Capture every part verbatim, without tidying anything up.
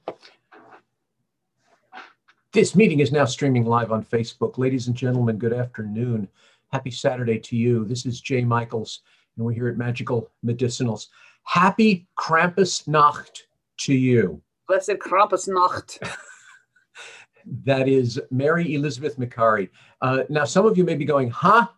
This meeting is now streaming live on Facebook. Ladies and gentlemen, good afternoon. Happy Saturday to you. This is Jay Michaels, and we're here at Magical Medicinals. Happy Krampusnacht to you. Blessed Krampusnacht. That is Mary Elizabeth Macari. Uh, now, some of you may be going, huh?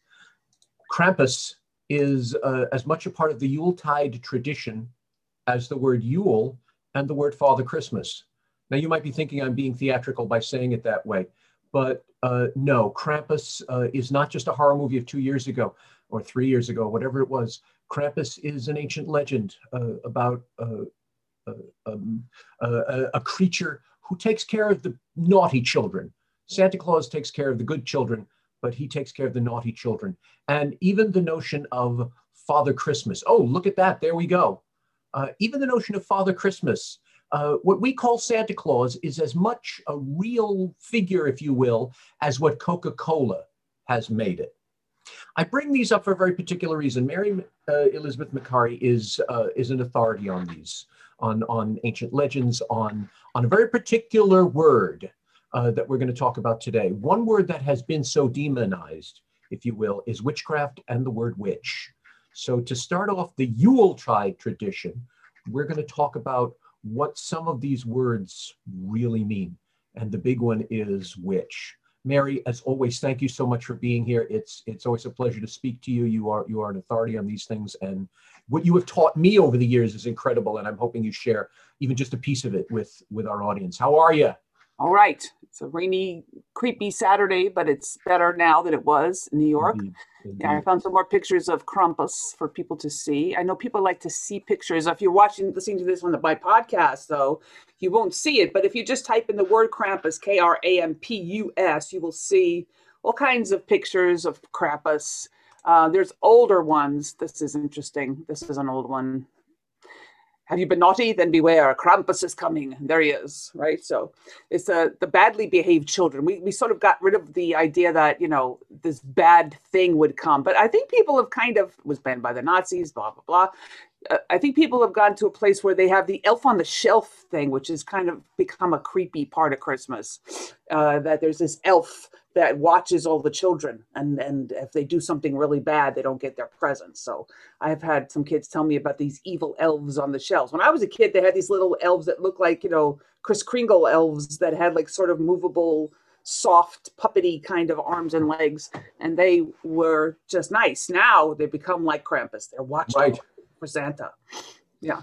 Krampus is uh, as much a part of the Yuletide tradition as the word Yule and the word Father Christmas. Now, you might be thinking I'm being theatrical by saying it that way, but uh, no, Krampus uh, is not just a horror movie of two years ago or three years ago, whatever it was. Krampus is an ancient legend uh, about uh, uh, um, uh, a creature who takes care of the naughty children. Santa Claus takes care of the good children, but he takes care of the naughty children. And even the notion of Father Christmas. Oh, look at that. There we go. Uh, even the notion of Father Christmas. Uh, what we call Santa Claus is as much a real figure, if you will, as what Coca-Cola has made it. I bring these up for a very particular reason. Mary uh, Elizabeth Macari is uh, is an authority on these, on, on ancient legends, on, on a very particular word uh, that we're going to talk about today. One word that has been so demonized, if you will, is witchcraft and the word witch. So to start off the Yuletide tradition, we're going to talk about what some of these words really mean. And the big one is witch. Mary, as always, thank you so much for being here. It's it's always a pleasure to speak to you. You are you are an authority on these things, and what you have taught me over the years is incredible, and I'm hoping you share even just a piece of it with, with our audience. How are you? All right. It's a rainy, creepy Saturday, but it's better now than it was in New York. Indeed, indeed. Yeah, I found some more pictures of Krampus for people to see. I know people like to see pictures. If you're watching, listening to this on the by podcast, though, you won't see it. But if you just type in the word Krampus, K R A M P U S, you will see all kinds of pictures of Krampus. Uh, there's older ones. This is interesting. This is an old one. Have you been naughty? Then beware. Krampus is coming. There he is, right? So it's uh, the badly behaved children. We we sort of got rid of the idea that, you know, this bad thing would come. But I think people have kind of, was banned by the Nazis, blah, blah, blah. Uh, I think people have gotten to a place where they have the elf on the shelf thing, which has kind of become a creepy part of Christmas. Uh, that there's this elf that watches all the children, and and if they do something really bad, they don't get their presents. So I've had some kids tell me about these evil elves on the shelves. When I was a kid, they had these little elves that looked like, you know, Kris Kringle elves that had like sort of movable, soft, puppety kind of arms and legs, and they were just nice. Now they become like Krampus. They're watching Right. for Santa. Yeah.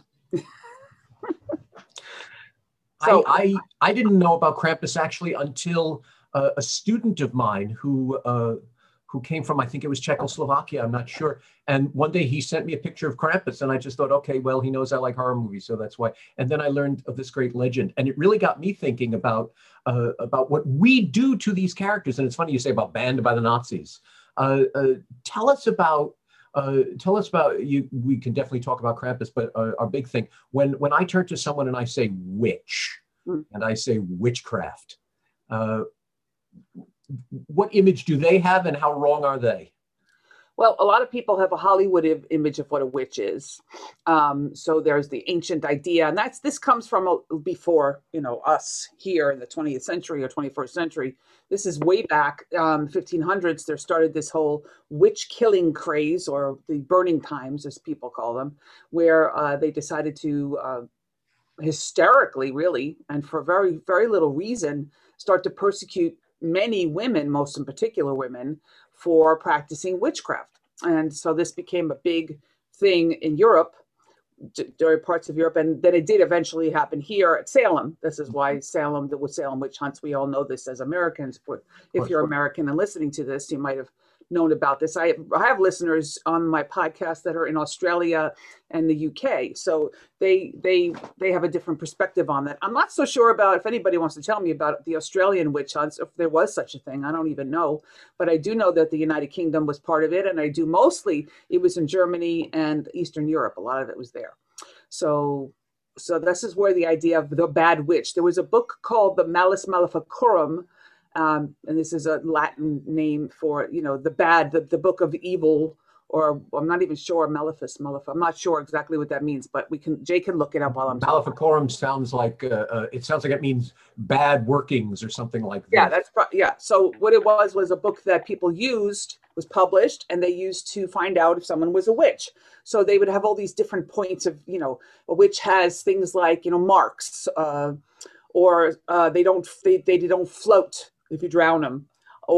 So, I, I I didn't know about Krampus actually until uh, a student of mine who uh, who came from, I think it was Czechoslovakia, I'm not sure. And one day he sent me a picture of Krampus, and I just thought, okay, well, he knows I like horror movies, so that's why. And then I learned of this great legend, and it really got me thinking about uh, about what we do to these characters. And it's funny you say about banned by the Nazis. Uh, uh, tell us about. Uh, tell us about you. We can definitely talk about Krampus, but uh, our big thing, when when I turn to someone and I say witch, mm. and I say witchcraft, uh, what image do they have, and how wrong are they? Well, a lot of people have a Hollywood im- image of what a witch is. Um, so there's the ancient idea, and that's this comes from a, before, you know, us here in the twentieth century or twenty-first century. This is way back, um, fifteen hundreds. There started this whole witch killing craze, or the burning times, as people call them, where uh, they decided to uh, hysterically, really, and for very, very little reason, start to persecute many women, most in particular women, for practicing witchcraft. And so this became a big thing in Europe, during parts of Europe, and then it did eventually happen here at Salem. This is why Salem, the Salem witch hunts, we all know this as Americans. But if you're American and listening to this, you might have known about this. I have, I have listeners on my podcast that are in Australia and the U K, so they they they have a different perspective on that. I'm not so sure about if anybody wants to tell me about the Australian witch hunts, if there was such a thing. I don't even know, but I do know that the United Kingdom was part of it, and I do mostly it was in Germany and Eastern Europe. A lot of it was there. So so this is where the idea of the bad witch. There was a book called the Malleus Maleficarum. Um, and this is a Latin name for, you know, the bad, the, the book of evil, or I'm not even sure, Malefic, Malefic. I'm not sure exactly what that means, but we can, Jay can look it up while I'm talking. Maleficorum sounds like, uh, uh, it sounds like it means bad workings or something like that. Yeah, that's, pro- yeah. So what it was, was a book that people used, was published, and they used to find out if someone was a witch. So they would have all these different points of, you know, a witch has things like, you know, marks, uh, or uh, they don't, they, they don't float if you drown them,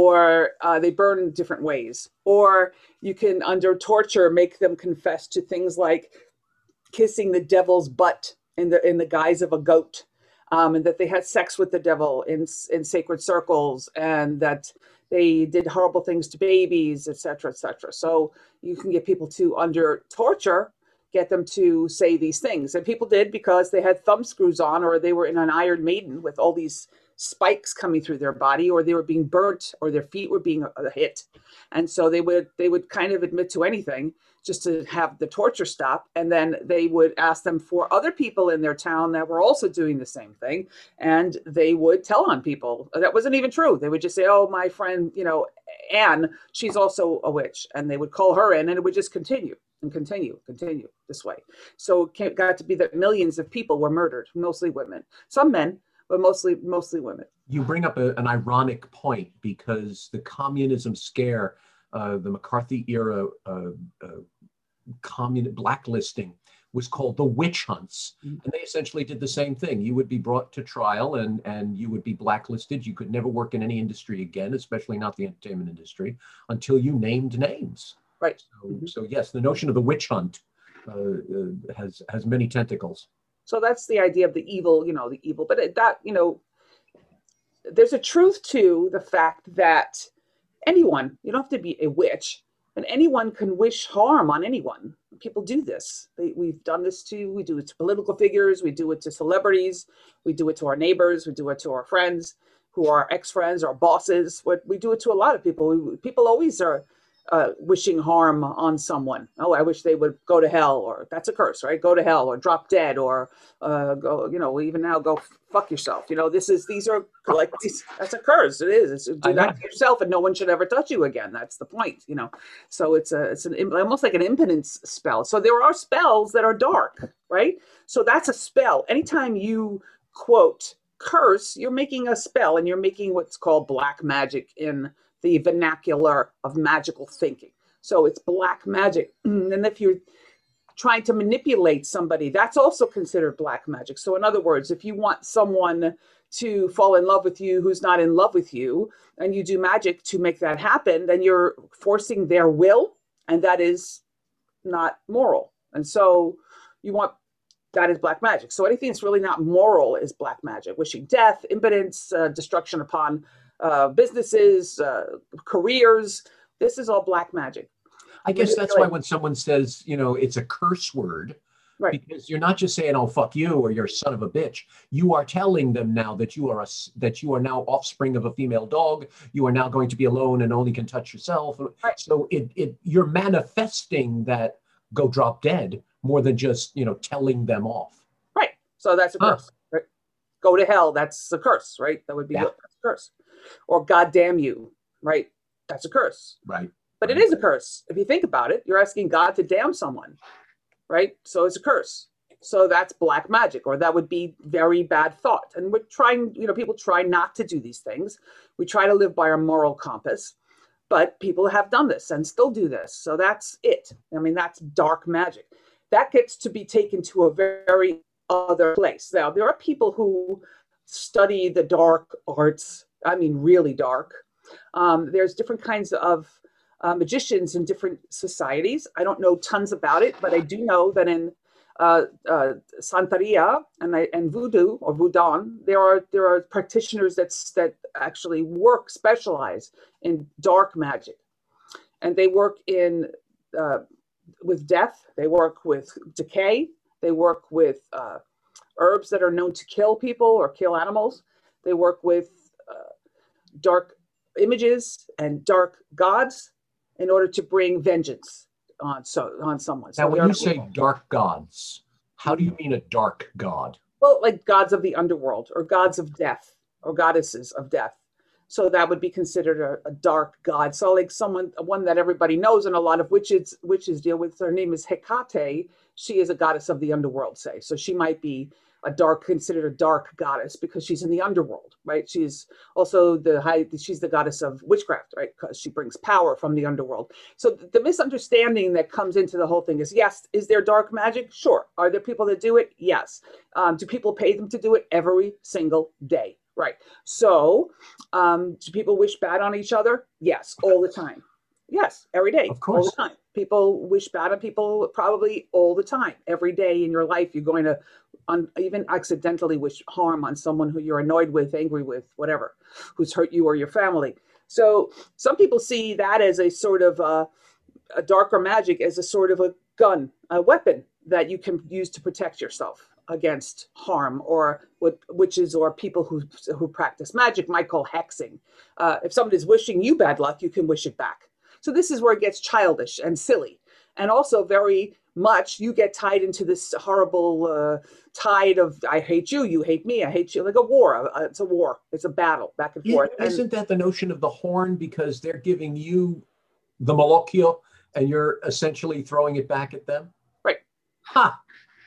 or uh, they burn in different ways, or you can, under torture, make them confess to things like kissing the devil's butt in the in the guise of a goat, um, and that they had sex with the devil in in sacred circles, and that they did horrible things to babies, et cetera, et cetera. So you can get people to, under torture, get them to say these things, and people did because they had thumb screws on, or they were in an Iron Maiden with all these spikes coming through their body, or they were being burnt, or their feet were being hit, and so they would they would kind of admit to anything just to have the torture stop. And then they would ask them for other people in their town that were also doing the same thing, and they would tell on people that wasn't even true. They would just say, "Oh, my friend, you know, Anne, she's also a witch," and they would call her in, and it would just continue and continue, continue this way. So it got to be that millions of people were murdered, mostly women, some men, but mostly mostly women. You bring up a, an ironic point, because the communism scare, uh, the McCarthy era uh, uh, communist blacklisting, was called the witch hunts. Mm-hmm. And they essentially did the same thing. You would be brought to trial, and, and you would be blacklisted. You could never work in any industry again, especially not the entertainment industry, until you named names. Right. So, mm-hmm. so yes, the notion of the witch hunt uh, uh, has, has many tentacles. So that's the idea of the evil, you know, the evil. But it, that, you know, there's a truth to the fact that anyone, you don't have to be a witch, and anyone can wish harm on anyone. People do this. They, we've done this to, we do it to political figures, we do it to celebrities, we do it to our neighbors, we do it to our friends who are ex-friends, our bosses. What we do it to a lot of people. We, people always are Uh, wishing harm on someone. Oh, I wish they would go to hell, or that's a curse, right? Go to hell, or drop dead, or uh, go, you know, even now, go fuck yourself. You know, this is, these are like, these, that's a curse. It is. It's, do that to yourself, and no one should ever touch you again. That's the point, you know. So it's a, it's an almost like an impotence spell. So there are spells that are dark, right? So that's a spell. Anytime you quote curse, you're making a spell, and you're making what's called black magic in the vernacular of magical thinking. So it's black magic. And if you're trying to manipulate somebody, that's also considered black magic. So in other words, if you want someone to fall in love with you who's not in love with you, and you do magic to make that happen, then you're forcing their will, and that is not moral. And so you want, that is black magic. So anything that's really not moral is black magic. Wishing death, impotence, uh, destruction upon uh, businesses, uh, careers. This is all black magic. I guess that's why when someone says, you know, it's a curse word, right? Because you're not just saying, "Oh, fuck you," or "you're a son of a bitch." You are telling them now that you are a, that you are now offspring of a female dog. You are now going to be alone and only can touch yourself. Right. So it it you're manifesting that go drop dead more than just, you know, telling them off. Right. So that's a curse. Huh. Right? Go to hell. That's a curse, right? That would be yeah. a, that's a curse. Or God damn you, right? That's a curse. Right. But it is a curse. If you think about it, you're asking God to damn someone, right? So it's a curse. So that's black magic, or that would be very bad thought. And we're trying, you know, people try not to do these things. We try to live by our moral compass, but people have done this and still do this. So that's it. I mean, that's dark magic. That gets to be taken to a very other place. Now, there are people who study the dark arts. I mean, really dark. Um, there's different kinds of Uh, magicians in different societies. I don't know tons about it, but I do know that in uh, uh, Santeria and, and Voodoo or Voodoo, there are there are practitioners that's, that actually work, specialize in dark magic, and they work in uh, with death. They work with decay. They work with uh, herbs that are known to kill people or kill animals. They work with uh, dark images and dark gods in order to bring vengeance on so on someone. So now, when you say dark gods, how do you mean a dark god? Well, like gods of the underworld, or gods of death, or goddesses of death. So that would be considered a, a dark god. So like someone, one that everybody knows, and a lot of witches witches deal with. Her name is Hecate. She is a goddess of the underworld, say. So she might be a dark, considered a dark goddess because she's in the underworld, right? She's also the high, she's the goddess of witchcraft, right? Because she brings power from the underworld. So the misunderstanding that comes into the whole thing is, yes, is there dark magic? Sure. Are there people that do it? Yes. Um, do people pay them to do it? Every single day, right? So um, do people wish bad on each other? Yes, all the time. Yes, every day, Of course. all the time. People wish bad on people probably all the time. Every day in your life, you're going to un, even accidentally wish harm on someone who you're annoyed with, angry with, whatever, who's hurt you or your family. So some people see that as a sort of uh, a darker magic, as a sort of a gun, a weapon that you can use to protect yourself against harm, or what witches or people who who practice magic might call hexing. Uh, if somebody's wishing you bad luck, you can wish it back. So this is where it gets childish and silly. And also very much you get tied into this horrible uh, tide of, I hate you, you hate me, I hate you, like a war. Uh, it's a war. It's a battle back and forth. Isn't And, that the notion of the horn? Because they're giving you the malokio and you're essentially throwing it back at them? right. Ha!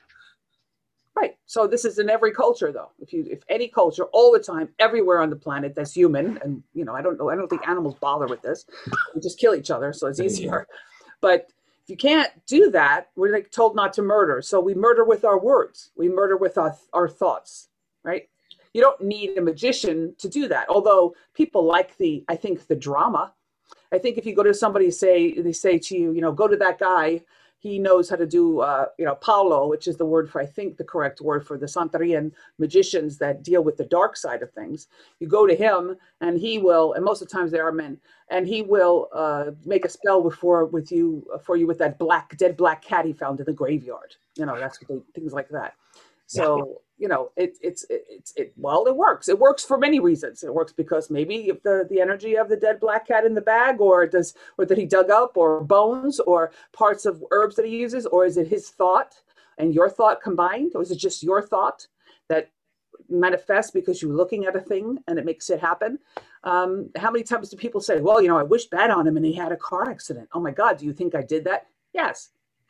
Right. So this is in every culture, though. If you, if any culture, all the time, everywhere on the planet that's human, and you know, I don't know, I don't think animals bother with this. We just kill each other, so it's easier. But if you can't do that, we're like told not to murder. So we murder with our words. We murder with our our thoughts. Right. You don't need a magician to do that. Although people like the, I think the drama. I think if you go to somebody, say they say to you, you know, go to that guy. He knows how to do, uh, you know, Paulo, which is the word for, I think, the correct word for the Santerian magicians that deal with the dark side of things. You go to him, and he will, and most of the times they are men, and he will uh, make a spell before with you for you with that black, dead black cat he found in the graveyard. You know, that's what they, things like that. So, you know, it, it's, it, it's, it, well, it works. It works for many reasons. It works because maybe if the, the energy of the dead black cat in the bag, or does, or that he dug up, or bones, or parts of herbs that he uses, or is it his thought and your thought combined? Or is it just your thought that manifests because you're looking at a thing and it makes it happen? Um, how many times do people say, well, you know, I wished bad on him and he had a car accident. Oh my God, do you think I did that? Yes.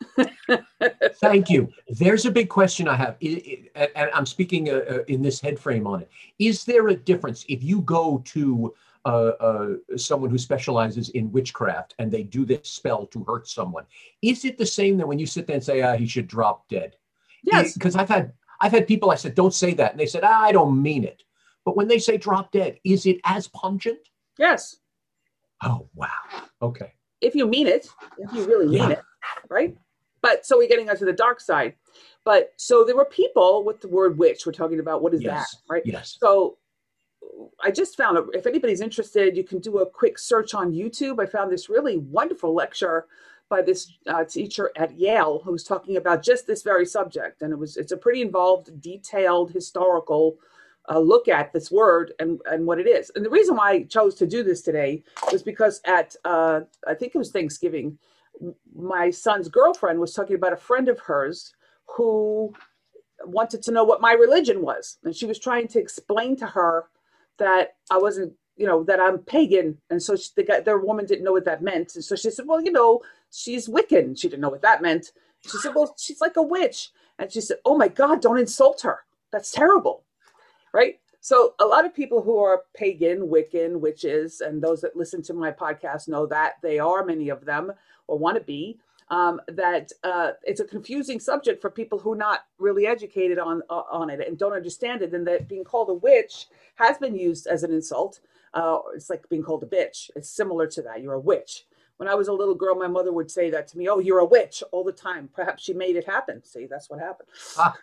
Thank you. There's a big question I have, I- I- and I'm speaking uh, uh, in this head frame on it. Is there a difference if you go to uh, uh, someone who specializes in witchcraft and they do this spell to hurt someone? Is it the same that when you sit there and say, ah, he should drop dead? Yes. Because I've had I've had people, I said, don't say that. And they said, ah, I don't mean it. But when they say drop dead, is it as pungent? Yes. Oh, wow. Okay. If you mean it, if you really mean Yeah. it, right? But so we're getting onto the dark side. But so there were people with the word witch. We're talking about what is Yes. that, right? Yes. So I just found, if anybody's interested, you can do a quick search on YouTube. I found this really wonderful lecture by this uh, teacher at Yale who was talking about just this very subject, and it was it's a pretty involved, detailed, historical uh, look at this word and and what it is. And the reason why I chose to do this today was because at uh, I think it was Thanksgiving, my son's girlfriend was talking about a friend of hers who wanted to know what my religion was. And she was trying to explain to her that I wasn't, you know, that I'm pagan. And so she, the, guy, the woman didn't know what that meant. And so she said, well, you know, she's Wiccan. She didn't know what that meant. She said, well, she's like a witch. And she said, oh my God, don't insult her. That's terrible. Right? So a lot of people who are pagan, Wiccan, witches, and those that listen to my podcast know that they are, many of them, or want to be, um, that uh, it's a confusing subject for people who are not really educated on uh, on it and don't understand it. And that being called a witch has been used as an insult. Uh, it's like being called a bitch. It's similar to that. You're a witch. When I was a little girl, my mother would say that to me. Oh, you're a witch, all the time. Perhaps she made it happen. See, that's what happened. Ah,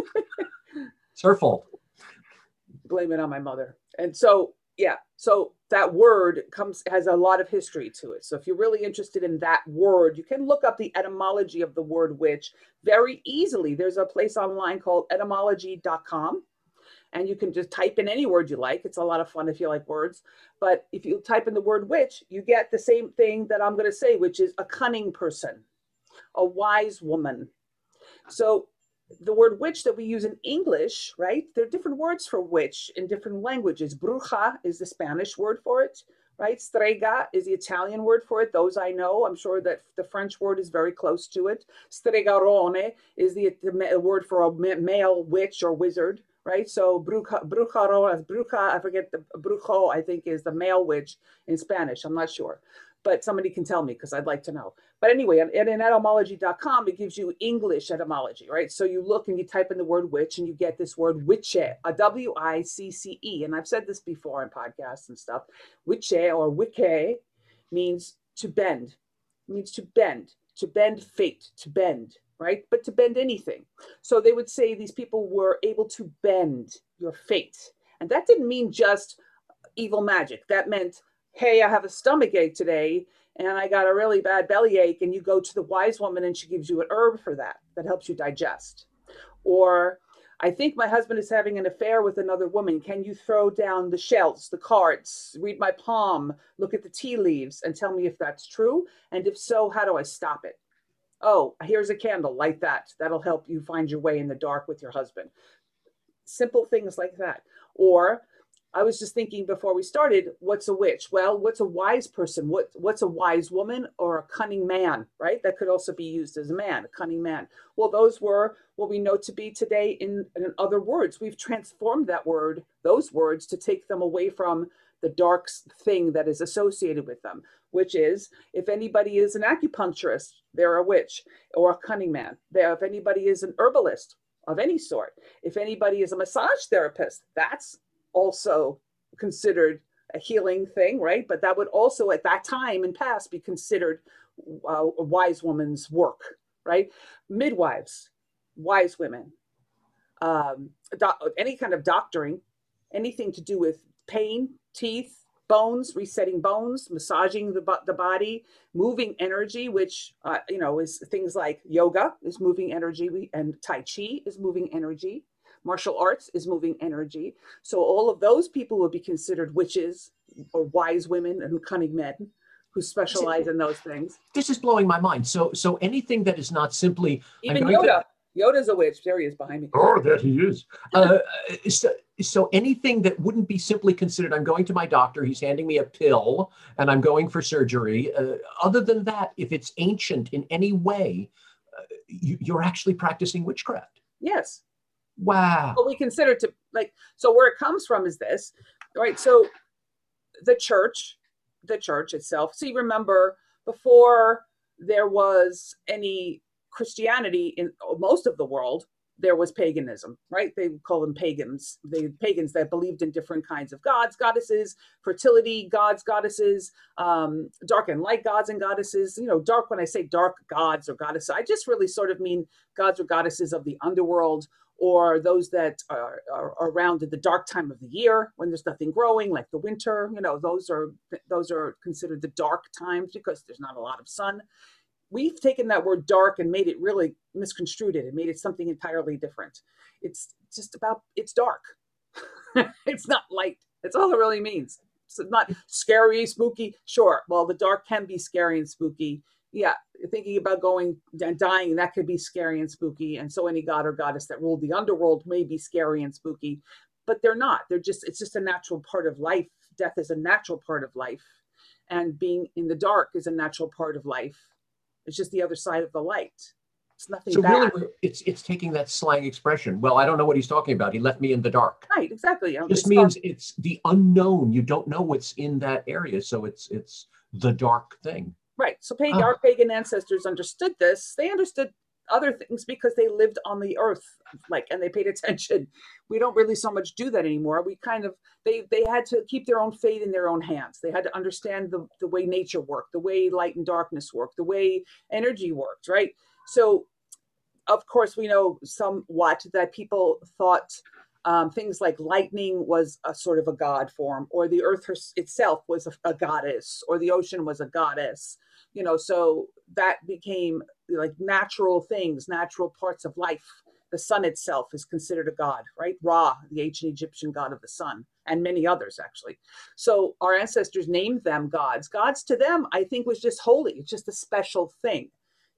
it's her fault. Blame it on my mother. And so, yeah, so that word comes has a lot of history to it. So if you're really interested in that word, you can look up the etymology of the word witch very easily. There's a place online called etymology dot com, and you can just type in any word you like. It's a lot of fun if you like words. But if you type in the word witch, you get the same thing that I'm going to say, which is a cunning person, a wise woman. So the word witch that we use in English, right? There are different words for witch in different languages. Bruja is the Spanish word for it, right? Strega is the Italian word for it. Those I know. I'm sure that the French word is very close to it. Stregarone is the, the word for a male witch or wizard, right? So bruja, brujaro, bruja, I forget the brujo, I think is the male witch in Spanish. I'm not sure, but somebody can tell me because I'd like to know. But anyway, in, in etymology dot com, it gives you English etymology, right? So you look and you type in the word witch and you get this word wicce, a W I C C E. And I've said this before in podcasts and stuff. Wicce or wicce means to bend, it means to bend, to bend fate, to bend, right? But to bend anything. So they would say these people were able to bend your fate. And that didn't mean just evil magic. That meant, hey, I have a stomach ache today and I got a really bad belly ache, and you go to the wise woman and she gives you an herb for that, that helps you digest. Or I think my husband is having an affair with another woman. Can you throw down the shells, the cards, read my palm, look at the tea leaves and tell me if that's true? And if so, how do I stop it? Oh, here's a candle, light that. That'll help you find your way in the dark with your husband. Simple things like that. Or I was just thinking before we started, what's a witch? Well, what's a wise person? What, what's a wise woman or a cunning man, right? That could also be used as a man, a cunning man. Well, those were what we know to be today in, in other words. We've transformed that word, those words, to take them away from the dark thing that is associated with them, which is if anybody is an acupuncturist, they're a witch or a cunning man. They're, if anybody is an herbalist of any sort, if anybody is a massage therapist, that's also considered a healing thing, right? But that would also at that time and past be considered uh, a wise woman's work, right? Midwives, wise women, um, doc- any kind of doctoring, anything to do with pain, teeth, bones, resetting bones, massaging the, the body, moving energy, which, uh, you know, is things like yoga is moving energy and Tai Chi is moving energy. Martial arts is moving energy. So all of those people would be considered witches or wise women and cunning men who specialize in those things. This is blowing my mind. So so anything that is not simply... Even Yoda. To... Yoda's a witch. There he is behind me. Oh, there he is. uh, so, so anything that wouldn't be simply considered, I'm going to my doctor, he's handing me a pill, and I'm going for surgery. Uh, other than that, if it's ancient in any way, uh, you, you're actually practicing witchcraft. Yes. Wow. What we consider to, like, so where it comes from is this, right? So the church, the church itself, see, remember, before there was any Christianity in most of the world, there was paganism, right? They call them pagans. They pagans that believed in different kinds of gods, goddesses, fertility gods, goddesses, um, dark and light gods and goddesses. You know, dark, when I say dark gods or goddesses, I just really sort of mean gods or goddesses of the underworld, or those that are, are around at the dark time of the year when there's nothing growing, like the winter. You know, those are those are considered the dark times because there's not a lot of sun. We've taken that word dark and made it really misconstrued it and made it something entirely different. It's just about, it's dark. It's not light. That's all it really means. It's not scary, spooky. Sure. Well, the dark can be scary and spooky. Yeah. Thinking about going and dying, that could be scary and spooky. And so any god or goddess that ruled the underworld may be scary and spooky, but they're not. They're just, it's just a natural part of life. Death is a natural part of life. And being in the dark is a natural part of life. It's just the other side of the light. It's nothing so bad. Really, it's it's taking that slang expression. Well, I don't know what he's talking about. He left me in the dark. Right, exactly. It just means dark. It's the unknown. You don't know what's in that area, so it's it's the dark thing. Right. So pagan, ah. our pagan ancestors understood this. They understood other things because they lived on the earth, like, and they paid attention. We don't really so much do that anymore. We kind of, they they had to keep their own fate in their own hands. They had to understand the, the way nature worked, the way light and darkness worked, the way energy worked, right? So, of course, we know somewhat that people thought um, things like lightning was a sort of a god form, or the earth itself was a, a goddess, or the ocean was a goddess. You know, so that became like natural things, natural parts of life. The sun itself is considered a god, right? Ra, the ancient Egyptian god of the sun, and many others, actually. So our ancestors named them gods. Gods to them, I think, was just holy. It's just a special thing.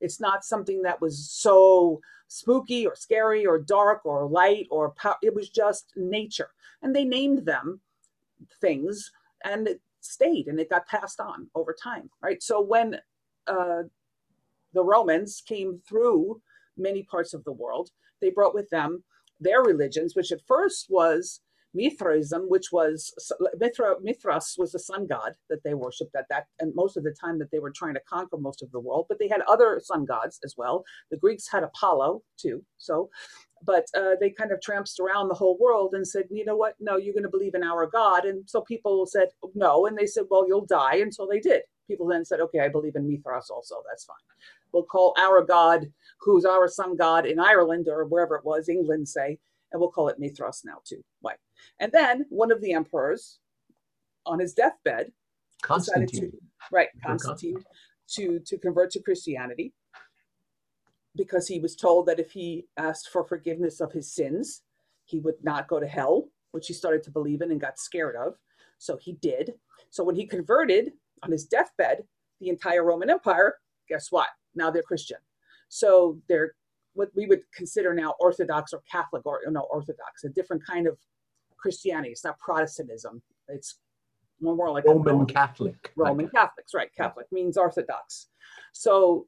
It's not something that was so spooky or scary or dark or light or pow- it was just nature. And they named them things, and it stayed and it got passed on over time, right? So when uh, the Romans came through many parts of the world, they brought with them their religions, which at first was Mithraism, which was Mithra, Mithras was the sun god that they worshipped at that, and most of the time that they were trying to conquer most of the world. But they had other sun gods as well. The Greeks had Apollo too. So, but uh, they kind of tramped around the whole world and said, you know what? No, you're going to believe in our God. And so people said no, and they said, well, you'll die. And so they did. People then said, okay, I believe in Mithras also. That's fine. We'll call our God, who's our sun god in Ireland or wherever it was, England, say, and we'll call it Mithras now too. Why? And then one of the emperors, on his deathbed, Constantine, to, right, Constantine, to to convert to Christianity, because he was told that if he asked for forgiveness of his sins, he would not go to hell, which he started to believe in and got scared of. So he did. So when he converted on his deathbed, the entire Roman Empire, guess what? Now they're Christian. So they're what we would consider now Orthodox or Catholic, or no, Orthodox, a different kind of Christianity. It's not Protestantism. It's more, more like Roman Catholic. Roman Catholics, right? Catholic means Orthodox. So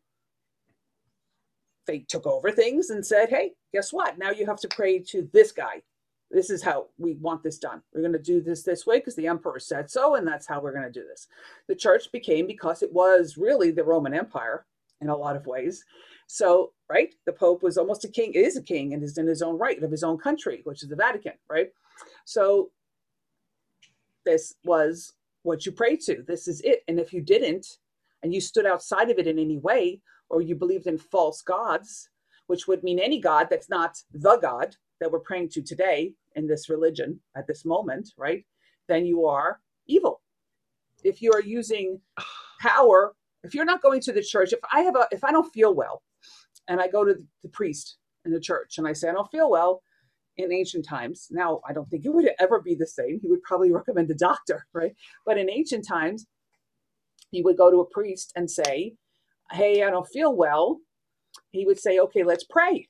they took over things and said, hey, guess what? Now you have to pray to this guy. This is how we want this done. We're going to do this this way because the emperor said so, and that's how we're going to do this. The church became, because it was really the Roman Empire in a lot of ways. So, right, the Pope was almost a king, is a king, and is in his own right of his own country, which is the Vatican, right? So this was what you prayed to. This is it. And if you didn't, and you stood outside of it in any way, or you believed in false gods, which would mean any god that's not the God that we're praying to today in this religion at this moment, right? Then you are evil. If you are using power, if you're not going to the church, if I have a, if I don't feel well, and I go to the priest in the church and I say, I don't feel well, in ancient times, now I don't think it would ever be the same. He would probably recommend a doctor, right? But in ancient times, he would go to a priest and say, hey, I don't feel well. He would say, okay, let's pray.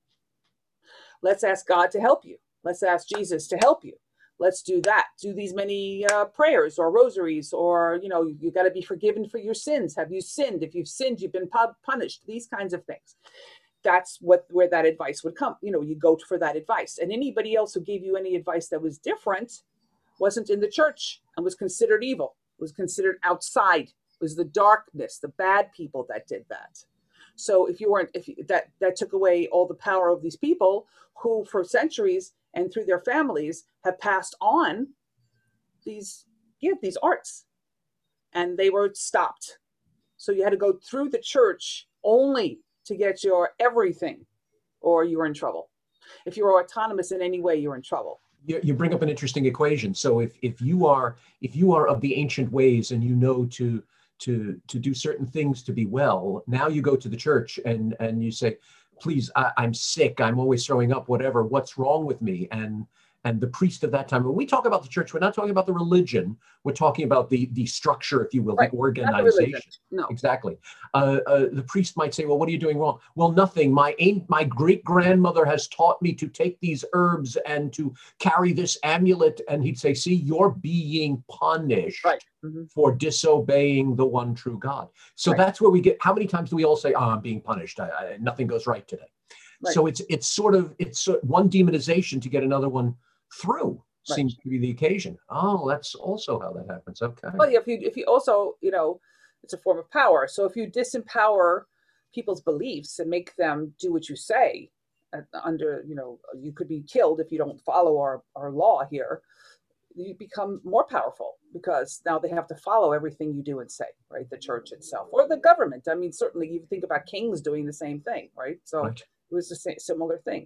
Let's ask God to help you. Let's ask Jesus to help you. Let's do that. Do these many uh, prayers or rosaries, or, you know, you, you got to be forgiven for your sins. Have you sinned? If you've sinned, you've been pu- punished. These kinds of things. That's what where that advice would come. You know, you go for that advice. And anybody else who gave you any advice that was different wasn't in the church and was considered evil, was considered outside. It was the darkness, the bad people that did that. So if you weren't, if you, that that took away all the power of these people who, for centuries and through their families, have passed on these yeah, these arts, and they were stopped. So you had to go through the church only to get your everything, or you were in trouble. If you were autonomous in any way, you're in trouble. You, you bring up an interesting equation. So if if you are if you are of the ancient ways and you know to to to do certain things to be well, now you go to the church and and you say, please, I, I'm sick, I'm always throwing up, whatever, what's wrong with me? And and the priest of that time, when we talk about the church, we're not talking about the religion, we're talking about the the structure, if you will, right. The organization. The no. Exactly. Uh, uh, the priest might say, well, what are you doing wrong? Well, nothing. My aunt, my great grandmother has taught me to take these herbs and to carry this amulet. And he'd say, see, you're being punished right. mm-hmm. for disobeying the one true God. So right. that's where we get, how many times do we all say, oh, I'm being punished, I, I, nothing goes right today. Right. So it's it's sort of, it's one demonization to get another one through, right. Seems to be the occasion. Oh, that's also how that happens. Okay. Well, if you if you also, you know, it's a form of power. So if you disempower people's beliefs and make them do what you say, uh, under, you know, you could be killed if you don't follow our, our law here, you become more powerful because now they have to follow everything you do and say, right? The church itself or the government. I mean, certainly you think about kings doing the same thing, right? So right. It was the same, similar thing.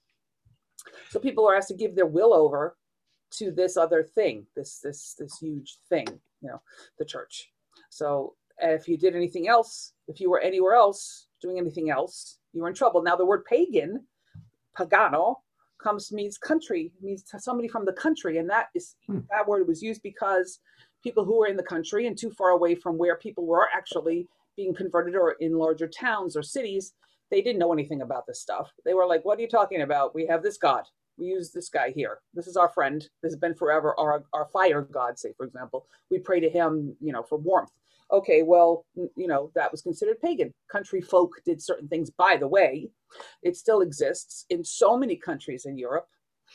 So people are asked to give their will over to this other thing, this this this huge thing, you know, the church. So if you did anything else, if you were anywhere else doing anything else, you were in trouble. Now the word pagan, pagano, comes means country, means somebody from the country, and that is hmm. that word was used because people who were in the country and too far away from where people were actually being converted or in larger towns or cities, they didn't know anything about this stuff. They were like, what are you talking about? We have this God. We use this guy here. This is our friend. This has been forever. Our, our fire God, say, for example, we pray to him, you know, for warmth. Okay, well, you know, that was considered pagan. Country folk did certain things. By the way, it still exists in so many countries in Europe.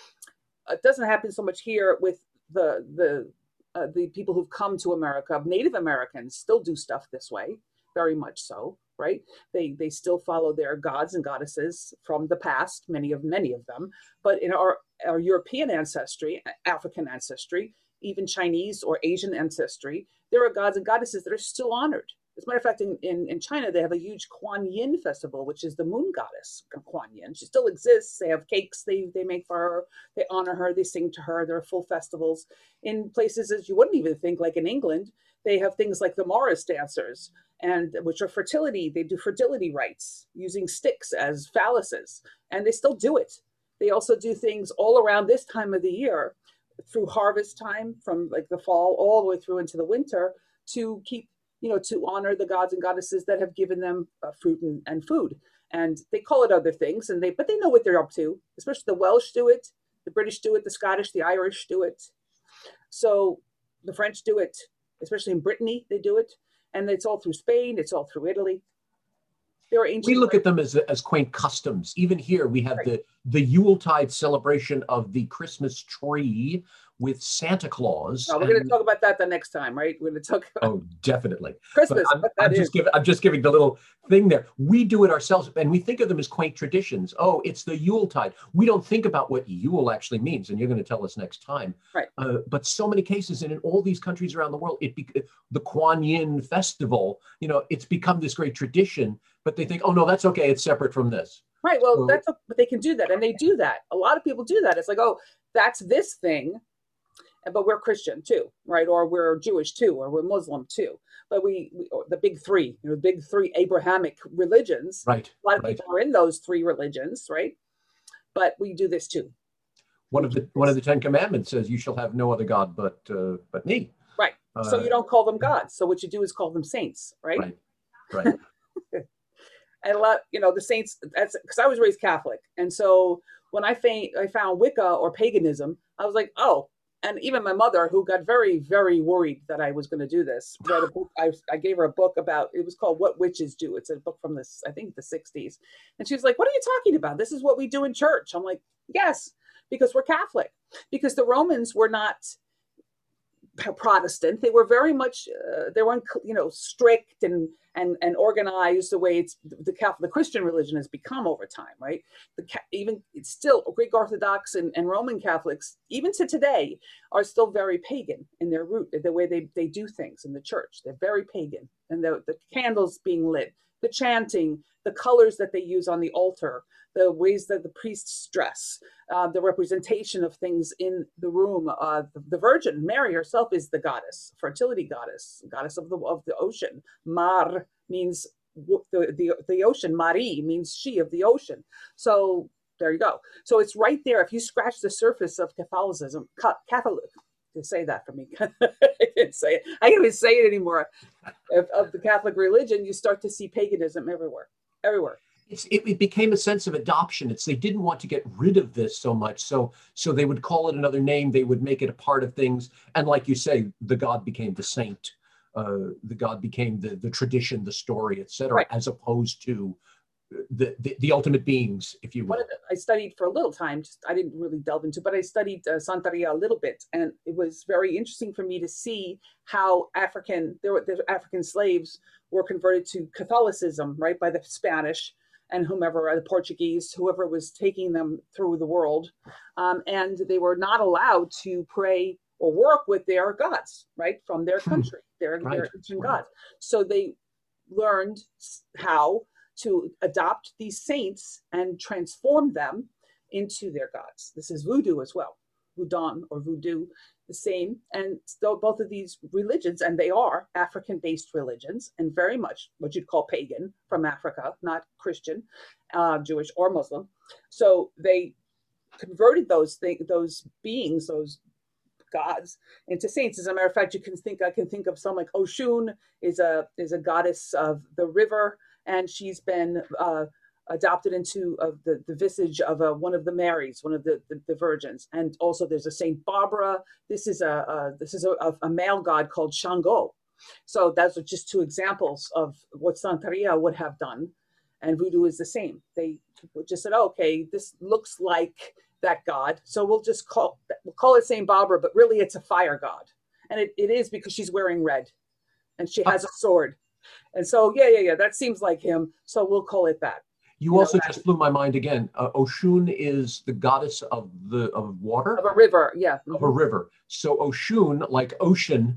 It doesn't happen so much here with the the uh, the people who've come to America. Native Americans still do stuff this way, very much so, right? They they still follow their gods and goddesses from the past, many of many of them. But in our our European ancestry, African ancestry, even Chinese or Asian ancestry, there are gods and goddesses that are still honored. As a matter of fact, in, in, in China, they have a huge Kuan Yin festival, which is the moon goddess, Kuan Yin. She still exists. They have cakes they, they make for her. They honor her. They sing to her. There are full festivals. In places as you wouldn't even think, like in England, they have things like the Morris dancers, and which are fertility. They do fertility rites using sticks as phalluses, and they still do it. They also do things all around this time of the year, through harvest time, from like the fall all the way through into the winter, to keep, you know, to honor the gods and goddesses that have given them uh, fruit and, and food. And they call it other things, and they but they know what they're up to. Especially the Welsh do it, the British do it, the Scottish, the Irish do it. So the French do it, especially in Brittany, they do it. And it's all through Spain, it's all through Italy. There are ancient we look at them as, as quaint customs. Even here, we have right. the, the Yuletide celebration of the Christmas tree with Santa Claus. No, we're and, going to talk about that the next time, right? We're going to talk about oh, definitely. Christmas. I'm, I'm just giving I'm just giving the little thing there. We do it ourselves, and we think of them as quaint traditions. Oh, it's the Yuletide. We don't think about what Yule actually means, and you're going to tell us next time. Right. Uh, but so many cases, and in all these countries around the world, it be, the Kuan Yin festival, you know, it's become this great tradition. But they think, oh no, that's okay. It's separate from this. Right. Well, so, that's a, but they can do that, and they do that. A lot of people do that. It's like, oh, that's this thing, but we're Christian too, right? Or we're Jewish too, or we're Muslim too. But we, we the big three, you know, the big three Abrahamic religions. Right. A lot of right. people are in those three religions, right? But we do this too. One of the one of the Ten Commandments says, "You shall have no other god but uh, but me." Right. Uh, so you don't call them gods. So what you do is call them saints, right? Right. Right. And a lot, you know, the saints, that's because I was raised Catholic. And so when I, fa- I found Wicca or paganism, I was like, oh, and even my mother, who got very, very worried that I was going to do this, read a book. I, I gave her a book about, it was called What Witches Do. It's a book from this, I think the sixties. And she was like, what are you talking about? This is what we do in church. I'm like, yes, because we're Catholic, because the Romans were not Protestant. They were very much, uh, they weren't, you know, strict and and and organized the way it's the Catholic, the Christian religion has become over time, right? The even it's still Greek Orthodox and, and Roman Catholics, even to today, are still very pagan in their root, the way they they do things in the church. They're very pagan, and the the candles being lit, the chanting, the colors that they use on the altar, the ways that the priests dress, uh, the representation of things in the room. Uh, the, the Virgin Mary herself is the goddess, fertility goddess, goddess of the of the ocean. Mar means the, the, the ocean. Mari means she of the ocean. So there you go. So it's right there. If you scratch the surface of Catholicism, Catholic, to say that for me, I can't say it. I can't even say it anymore. Of, of the Catholic religion, you start to see paganism everywhere, everywhere. It's, it, it became a sense of adoption. It's they didn't want to get rid of this so much, so so they would call it another name. They would make it a part of things, and like you say, the god became the saint. Uh, the god became the the tradition, the story, et cetera, right. As opposed to the, the the ultimate beings, if you will. The, I studied for a little time. Just I didn't really delve into, but I studied uh, Santeria a little bit, and it was very interesting for me to see how African there were the African slaves were converted to Catholicism, right, by the Spanish. And whomever, the Portuguese, whoever was taking them through the world. Um, and they were not allowed to pray or work with their gods, right, from their country, their, right. their ancient right. gods. So they learned how to adopt these saints and transform them into their gods. This is voodoo as well, voodoo or voodoo, the same. And so both of these religions, and they are African-based religions, and very much what you'd call pagan from Africa, not Christian, uh, Jewish, or Muslim. So they converted those things, those beings, those gods into saints. As a matter of fact, you can think I can think of some like Oshun is a is a goddess of the river, and she's been uh, adopted into uh, the the visage of a, one of the Marys, one of the, the the virgins. And also there's a Saint Barbara. This is a, a this is a, a male god called Shango. So those are just two examples of what Santeria would have done, and voodoo is the same. They just said, oh, okay, this looks like that god, so we'll just call we'll call it Saint Barbara, but really it's a fire god, and it, it is because she's wearing red, and she has a sword, and so yeah, yeah, yeah, that seems like him. So we'll call it that. You, you also know, just blew my mind again. Uh, Oshun is the goddess of the of water, of a river, yeah, of mm-hmm. a river. So Oshun, like ocean,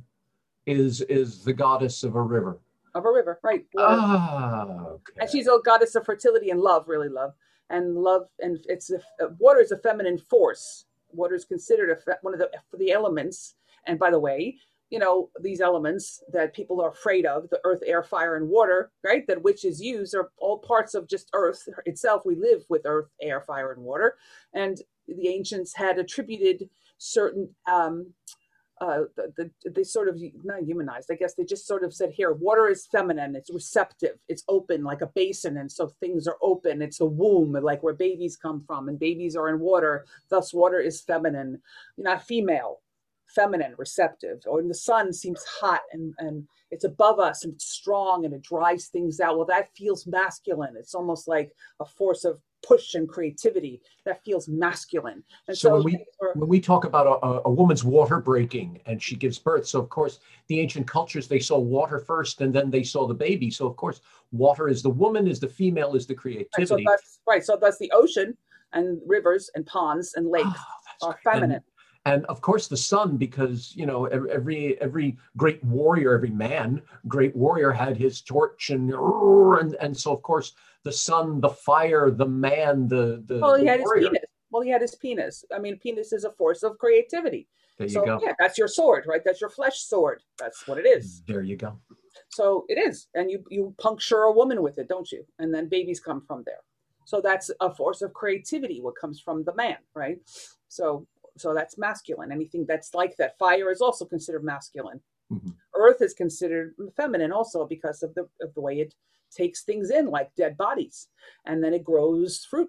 is is the goddess of a river. Of a river, right? Ah, okay. And she's a goddess of fertility and love, really love, and love, and it's a, water is a feminine force. Water is considered a, one of the the elements. And by the way, you know, these elements that people are afraid of, the earth, air, fire, and water, right? That witches use are all parts of just earth itself. We live with earth, air, fire, and water, and the ancients had attributed certain. Um, Uh, the, the, they sort of not humanized, I guess they just sort of said, here, water is feminine, it's receptive, it's open like a basin, and so things are open, it's a womb, like where babies come from, and babies are in water, thus water is feminine, not female, feminine, receptive. Or the sun seems hot and, and it's above us and it's strong and it dries things out. Well, that feels masculine. It's almost like a force of push and creativity that feels masculine. And so, so when we were, when we talk about a, a woman's water breaking and she gives birth, so of course the ancient cultures, they saw water first and then they saw the baby. So of course water is the woman, is the female, is the creativity. Right, so that's right. So that's the ocean and rivers and ponds and lakes oh, are feminine. And, and of course the sun, because you know every every great warrior, every man, great warrior had his torch, and and and so of course the sun, the fire, the man, the the. Well, he the had warrior. his penis. Well, he had his penis. I mean, penis is a force of creativity. There you so, go. Yeah, that's your sword, right? That's your flesh sword. That's what it is. There you go. So it is, and you you puncture a woman with it, don't you? And then babies come from there. So that's a force of creativity. What comes from the man, right? So. So that's masculine. Anything that's like that. Fire is also considered masculine. Mm-hmm. Earth is considered feminine also because of the of the way it takes things in, like dead bodies, and then it grows fruit.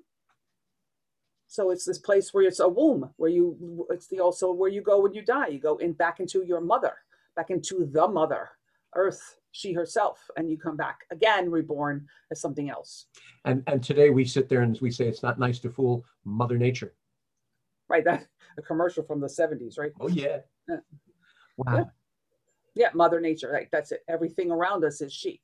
So it's this place where it's a womb, where you it's the also where you go when you die. You go in back into your mother, back into the mother, Earth, she herself, and you come back again, reborn as something else. And and today we sit there and we say it's not nice to fool Mother Nature. Right, that a commercial from the seventies, right? Oh yeah. Yeah. Wow. Yeah. yeah, Mother Nature, right? That's it. Everything around us is she.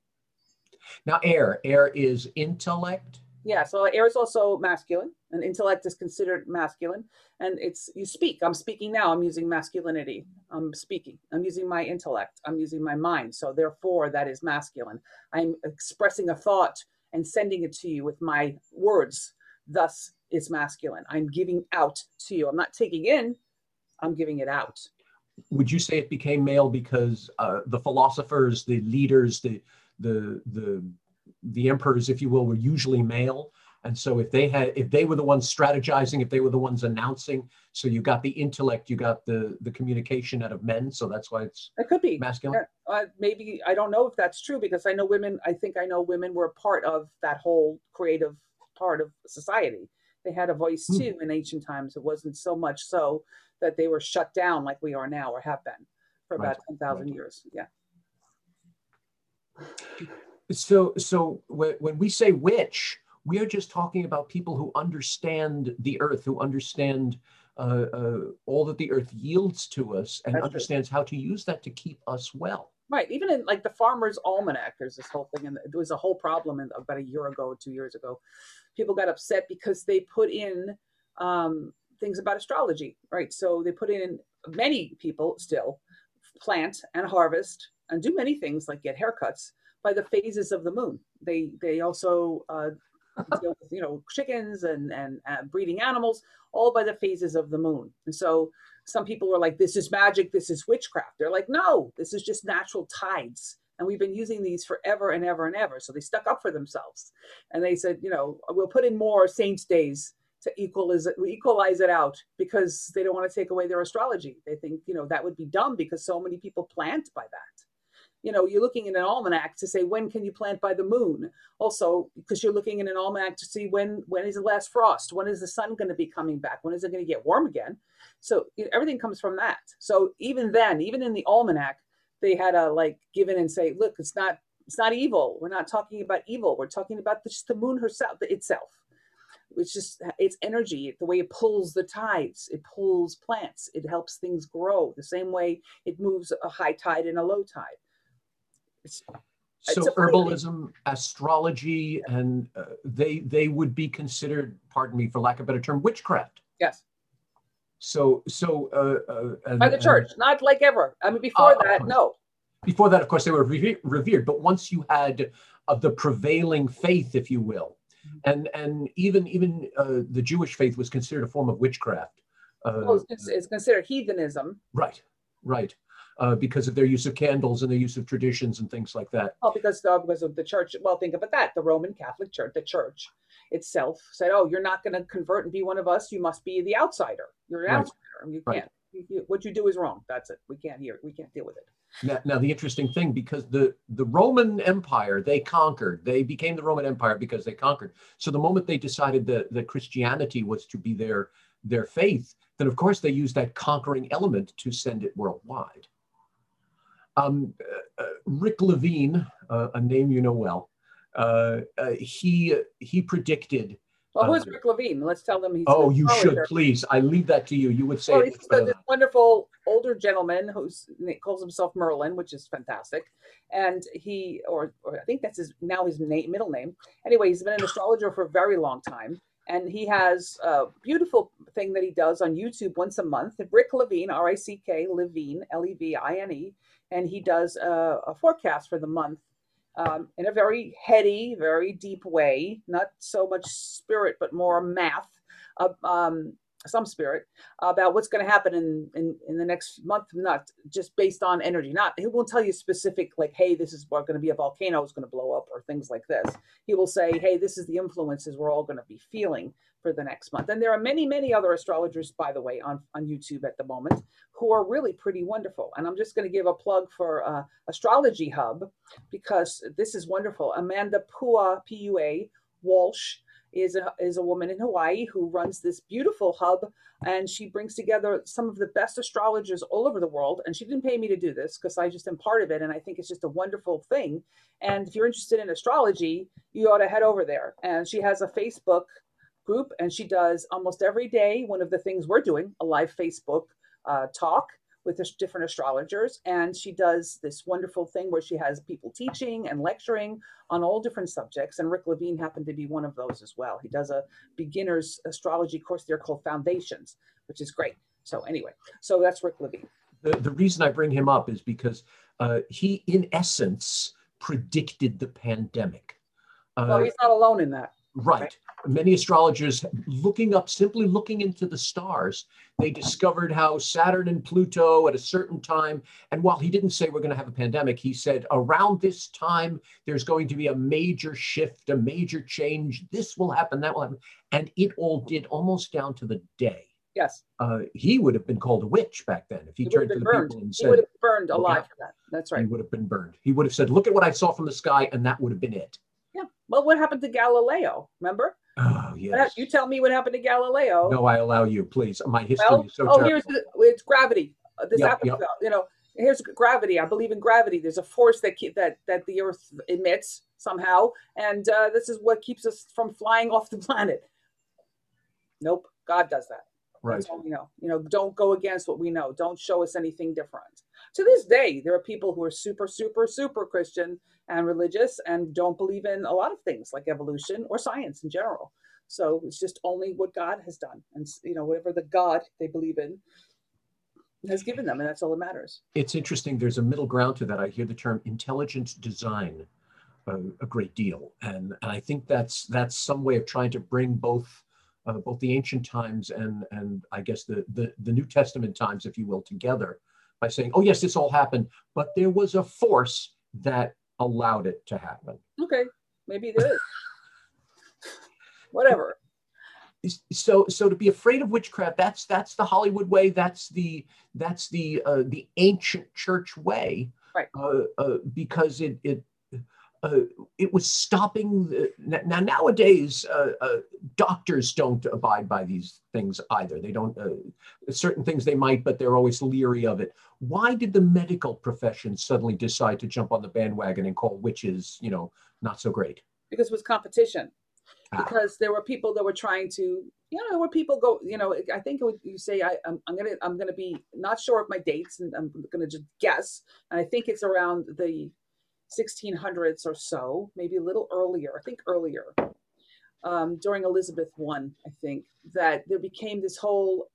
Now, air, air is intellect. Yeah, so air is also masculine, and intellect is considered masculine. And it's you speak. I'm speaking now. I'm using masculinity. I'm speaking. I'm using my intellect. I'm using my mind. So therefore, that is masculine. I'm expressing a thought and sending it to you with my words. Thus, it's masculine. I'm giving out to you. I'm not taking in, I'm giving it out. Would you say it became male because uh, the philosophers, the leaders, the the the the emperors, if you will, were usually male, and so if they had, if they were the ones strategizing, if they were the ones announcing, so you got the intellect, you got the the communication out of men, so that's why it's it could be masculine. Uh, maybe I don't know if that's true because I know women. I think I know women were a part of that whole creative part of society. They had a voice too hmm. in ancient times. It wasn't so much so that they were shut down like we are now or have been for about right. ten thousand right. years. Yeah. So, so when, when we say witch, we are just talking about people who understand the earth, who understand uh, uh, all that the earth yields to us and That's understands true. How to use that to keep us well. Right. Even in like the Farmer's Almanac, there's this whole thing, and there was a whole problem in, about a year ago, two years ago. People got upset because they put in um, things about astrology, right? So they put in, many people still plant and harvest and do many things like get haircuts by the phases of the moon. They they also uh, deal with, you know, chickens and, and uh, breeding animals, all by the phases of the moon. And so some people were like, this is magic, this is witchcraft. They're like, no, this is just natural tides. And we've been using these forever and ever and ever. So they stuck up for themselves. And they said, you know, we'll put in more saints' days to equalize it, equalize it out because they don't want to take away their astrology. They think, you know, that would be dumb because so many people plant by that. You know, you're looking in an almanac to say, when can you plant by the moon? Also, because you're looking in an almanac to see when, when is the last frost? When is the sun going to be coming back? When is it going to get warm again? So you know, everything comes from that. So even then, even in the almanac, they had to like give in and say, look, it's not, it's not evil. We're not talking about evil. We're talking about the, just the moon herself, itself. It's just, it's energy, the way it pulls the tides, it pulls plants, it helps things grow the same way it moves a high tide and a low tide. It's, so it's herbalism, astrology, and uh, they they would be considered, pardon me for lack of a better term, witchcraft. Yes. So so uh, uh, and, by the church, and, not like ever. I mean, before uh, that, no. Before that, of course, they were revered. But once you had uh, the prevailing faith, if you will, and and even even uh, the Jewish faith was considered a form of witchcraft. Uh, well, it's, it's considered heathenism. Right, right. Uh, because of their use of candles and their use of traditions and things like that. Oh, because, uh, because of the church. Well, think about that. The Roman Catholic Church, the church itself said, oh, you're not going to convert and be one of us. You must be the outsider. You're an right. outsider. You can't. Right. You, you, what you do is wrong. That's it. We can't hear it. We can't deal with it. Now, now, the interesting thing, because the, the Roman Empire, they conquered. They became the Roman Empire because they conquered. So the moment they decided that, that Christianity was to be their, their faith, then, of course, they used that conquering element to send it worldwide. Um, uh, Rick Levine, uh, a name you know well, uh, uh, he he predicted. Well, who's uh, Rick Levine? Let's tell them he's. Oh, you should please. I leave that to you. You would say. Well, he's this wonderful older gentleman who calls himself Merlin, which is fantastic, and he, or, or I think that's his now his name, middle name. Anyway, he's been an astrologer for a very long time. And he has a beautiful thing that he does on YouTube once a month. Rick Levine, R I C K, Levine, L E V I N E. And he does a, a forecast for the month um, in a very heady, very deep way. Not so much spirit, but more math, uh, um, some spirit, about what's going to happen in, in, in the next month, not just based on energy. Not He won't tell you specific, like, hey, this is going to be a volcano is going to blow up or things like this. He will say, hey, this is the influences we're all going to be feeling for the next month. And there are many, many other astrologers, by the way, on, on YouTube at the moment who are really pretty wonderful. And I'm just going to give a plug for uh, Astrology Hub, because this is wonderful. Amanda Pua, P U A, Walsh, is a, is a woman in Hawaii who runs this beautiful hub, and she brings together some of the best astrologers all over the world. And she didn't pay me to do this because I just am part of it. And I think it's just a wonderful thing. And if you're interested in astrology, you ought to head over there. And she has a Facebook group, and she does almost every day one of the things we're doing, a live Facebook uh, talk with different astrologers. And she does this wonderful thing where she has people teaching and lecturing on all different subjects. And Rick Levine happened to be one of those as well. He does a beginner's astrology course there called Foundations, which is great. So anyway, so that's Rick Levine. The, the reason I bring him up is because uh, he, in essence, predicted the pandemic. Uh, well, he's not alone in that. Right. right. Many astrologers, looking up, simply looking into the stars, they discovered how Saturn and Pluto at a certain time, and while he didn't say we're going to have a pandemic, he said around this time, there's going to be a major shift, a major change. This will happen, that will happen. And it all did almost down to the day. Yes. Uh, he would have been called a witch back then if he, he turned to the burned. people and said. He would have burned alive for that. That's right. He would have been burned. He would have said, look at what I saw from the sky, and that would have been it. Yeah. Well, what happened to Galileo? Remember? Oh, yes. You tell me what happened to Galileo. No, I allow you, please. My history well, is so oh, terrible. here's the, it's gravity. Uh, this yep, happens, yep. you know, here's gravity. I believe in gravity. There's a force that keep, that that the Earth emits somehow, and uh, this is what keeps us from flying off the planet. Nope, God does that. Right. That's all we know. You know, don't go against what we know. Don't show us anything different. To this day, there are people who are super, super, super Christian and religious and don't believe in a lot of things like evolution or science in general. So it's just only what God has done, and you know, whatever the God they believe in has given them, and that's all that matters. It's interesting. There's a middle ground to that. I hear the term intelligent design uh, a great deal, and, and I think that's that's some way of trying to bring both uh, both the ancient times and and I guess the, the the New Testament times, if you will, together by saying, oh yes, this all happened, but there was a force that allowed it to happen. Okay, maybe there is. Whatever. so so to be afraid of witchcraft, that's that's the Hollywood way. That's the that's the uh, the ancient church way, Right. uh, uh, because it it uh, it was stopping. The, now nowadays, uh, uh, doctors don't abide by these things either. They don't uh, certain things they might, but they're always leery of it. Why did the medical profession suddenly decide to jump on the bandwagon and call witches, you know, not so great? Because it was competition. Ah. Because there were people that were trying to, you know, where people go, you know, I think it would, you say, I, I'm, I'm gonna, I'm gonna be not sure of my dates, and I'm gonna just guess, and I think it's around the sixteen hundreds or so, maybe a little earlier. I think earlier, um, during Elizabeth one, I think that there became this whole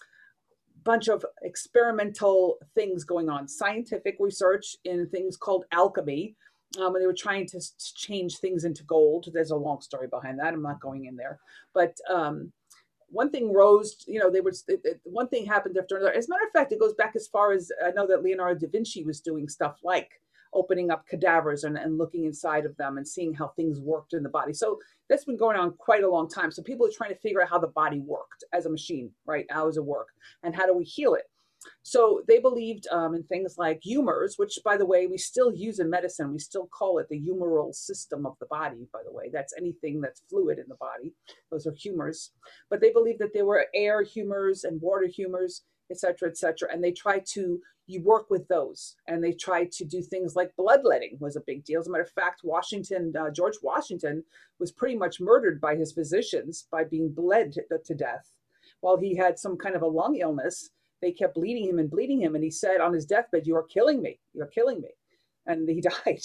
bunch of experimental things going on, scientific research in things called alchemy. Um, and they were trying to, to change things into gold. There's a long story behind that. I'm not going in there. But um, one thing rose, you know, they were, it, it, one thing happened after another. As a matter of fact, it goes back as far as, I know that Leonardo da Vinci was doing stuff like opening up cadavers and, and looking inside of them and seeing how things worked in the body. So that's been going on quite a long time. So people are trying to figure out how the body worked as a machine, right? How does it work? And how do we heal it? So they believed um, in things like humors, which, by the way, we still use in medicine. We still call it the humoral system of the body, by the way. That's anything that's fluid in the body. Those are humors. But they believed that there were air humors and water humors, et cetera, et cetera. And they tried to, you work with those. And they tried to do things like bloodletting was a big deal. As a matter of fact, Washington, uh, George Washington was pretty much murdered by his physicians by being bled to, to death while he had some kind of a lung illness. They kept bleeding him and bleeding him. And he said on his deathbed, "You are killing me. You're killing me." And he died.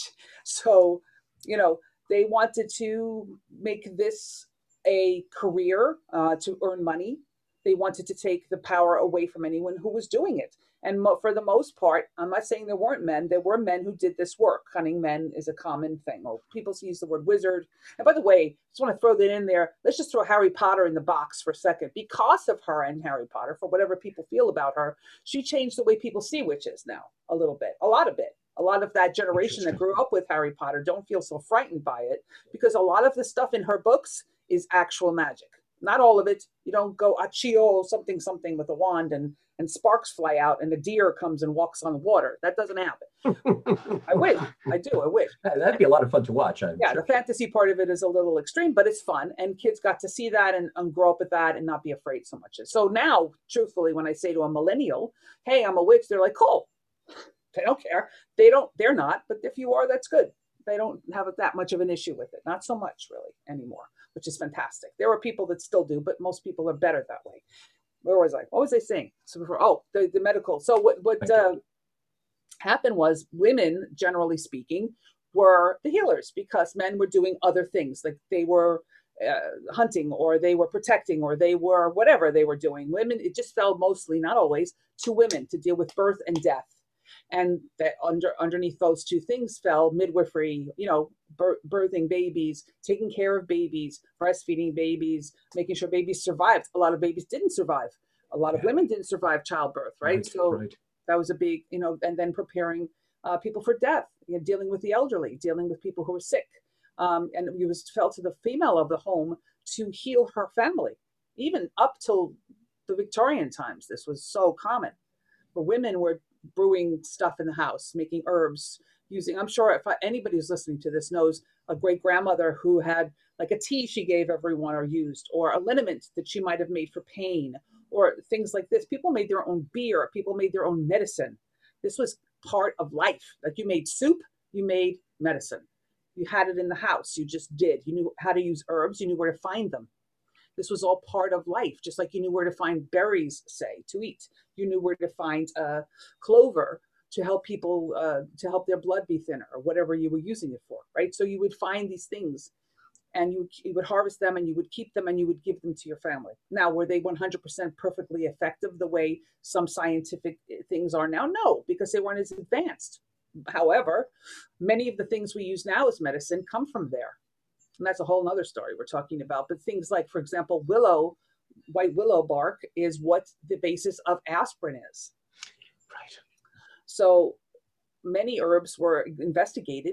So, you know, they wanted to make this a career uh, to earn money. They wanted to take the power away from anyone who was doing it. And mo- for the most part, I'm not saying there weren't men. There were men who did this work. Cunning men is a common thing. Or people use the word wizard. And by the way, I just want to throw that in there. Let's just throw Harry Potter in the box for a second. Because of her and Harry Potter, for whatever people feel about her, she changed the way people see witches now a little bit, a lot of it. A lot of that generation that grew up with Harry Potter don't feel so frightened by it because a lot of the stuff in her books is actual magic. Not all of it. You don't go Accio something something with a wand and and sparks fly out and a deer comes and walks on the water. That doesn't happen. I wish. I do. I wish. That'd be a lot of fun to watch. I'm yeah, sure. The fantasy part of it is a little extreme, but it's fun. And kids got to see that and, and grow up with that and not be afraid so much. So now, truthfully, when I say to a millennial, "Hey, I'm a witch," they're like, "Cool." They don't care. They don't, they're not. But if you are, that's good. They don't have that much of an issue with it. Not so much really anymore, which is fantastic. There are people that still do, but most people are better that way. Where was I? What was I saying? So before, oh, the, the medical. So what, what uh, happened was women, generally speaking, were the healers because men were doing other things. Like they were uh, hunting or they were protecting or they were whatever they were doing. Women, it just fell mostly, not always, to women to deal with birth and death. And that under underneath those two things fell midwifery, you know, bir- birthing babies, taking care of babies, breastfeeding babies, making sure babies survived. A lot of babies didn't survive. A lot of Yeah. women didn't survive childbirth, right? Right, so right. that was a big, you know, and then preparing uh, people for death, you know, dealing with the elderly, dealing with people who were sick. Um, and it was felt to the female of the home to heal her family, even up till the Victorian times. This was so common. But women were brewing stuff in the house, making herbs, using, I'm sure if I, anybody who's listening to this knows a great grandmother who had like a tea she gave everyone or used, or a liniment that she might have made for pain, or things like this. People made their own beer. People made their own medicine. This was part of life. Like you made soup, you made medicine. You had it in the house. You just did. You knew how to use herbs. You knew where to find them. This was all part of life, just like you knew where to find berries, say, to eat. You knew where to find uh, clover to help people, uh, to help their blood be thinner, or whatever you were using it for, right? So you would find these things, and you, you would harvest them, and you would keep them, and you would give them to your family. Now, were they one hundred percent perfectly effective the way some scientific things are now? No, because they weren't as advanced. However, many of the things we use now as medicine come from there. And that's a whole other story we're talking about. But things like, for example, willow, white willow bark is what the basis of aspirin is. Right. So many herbs were investigated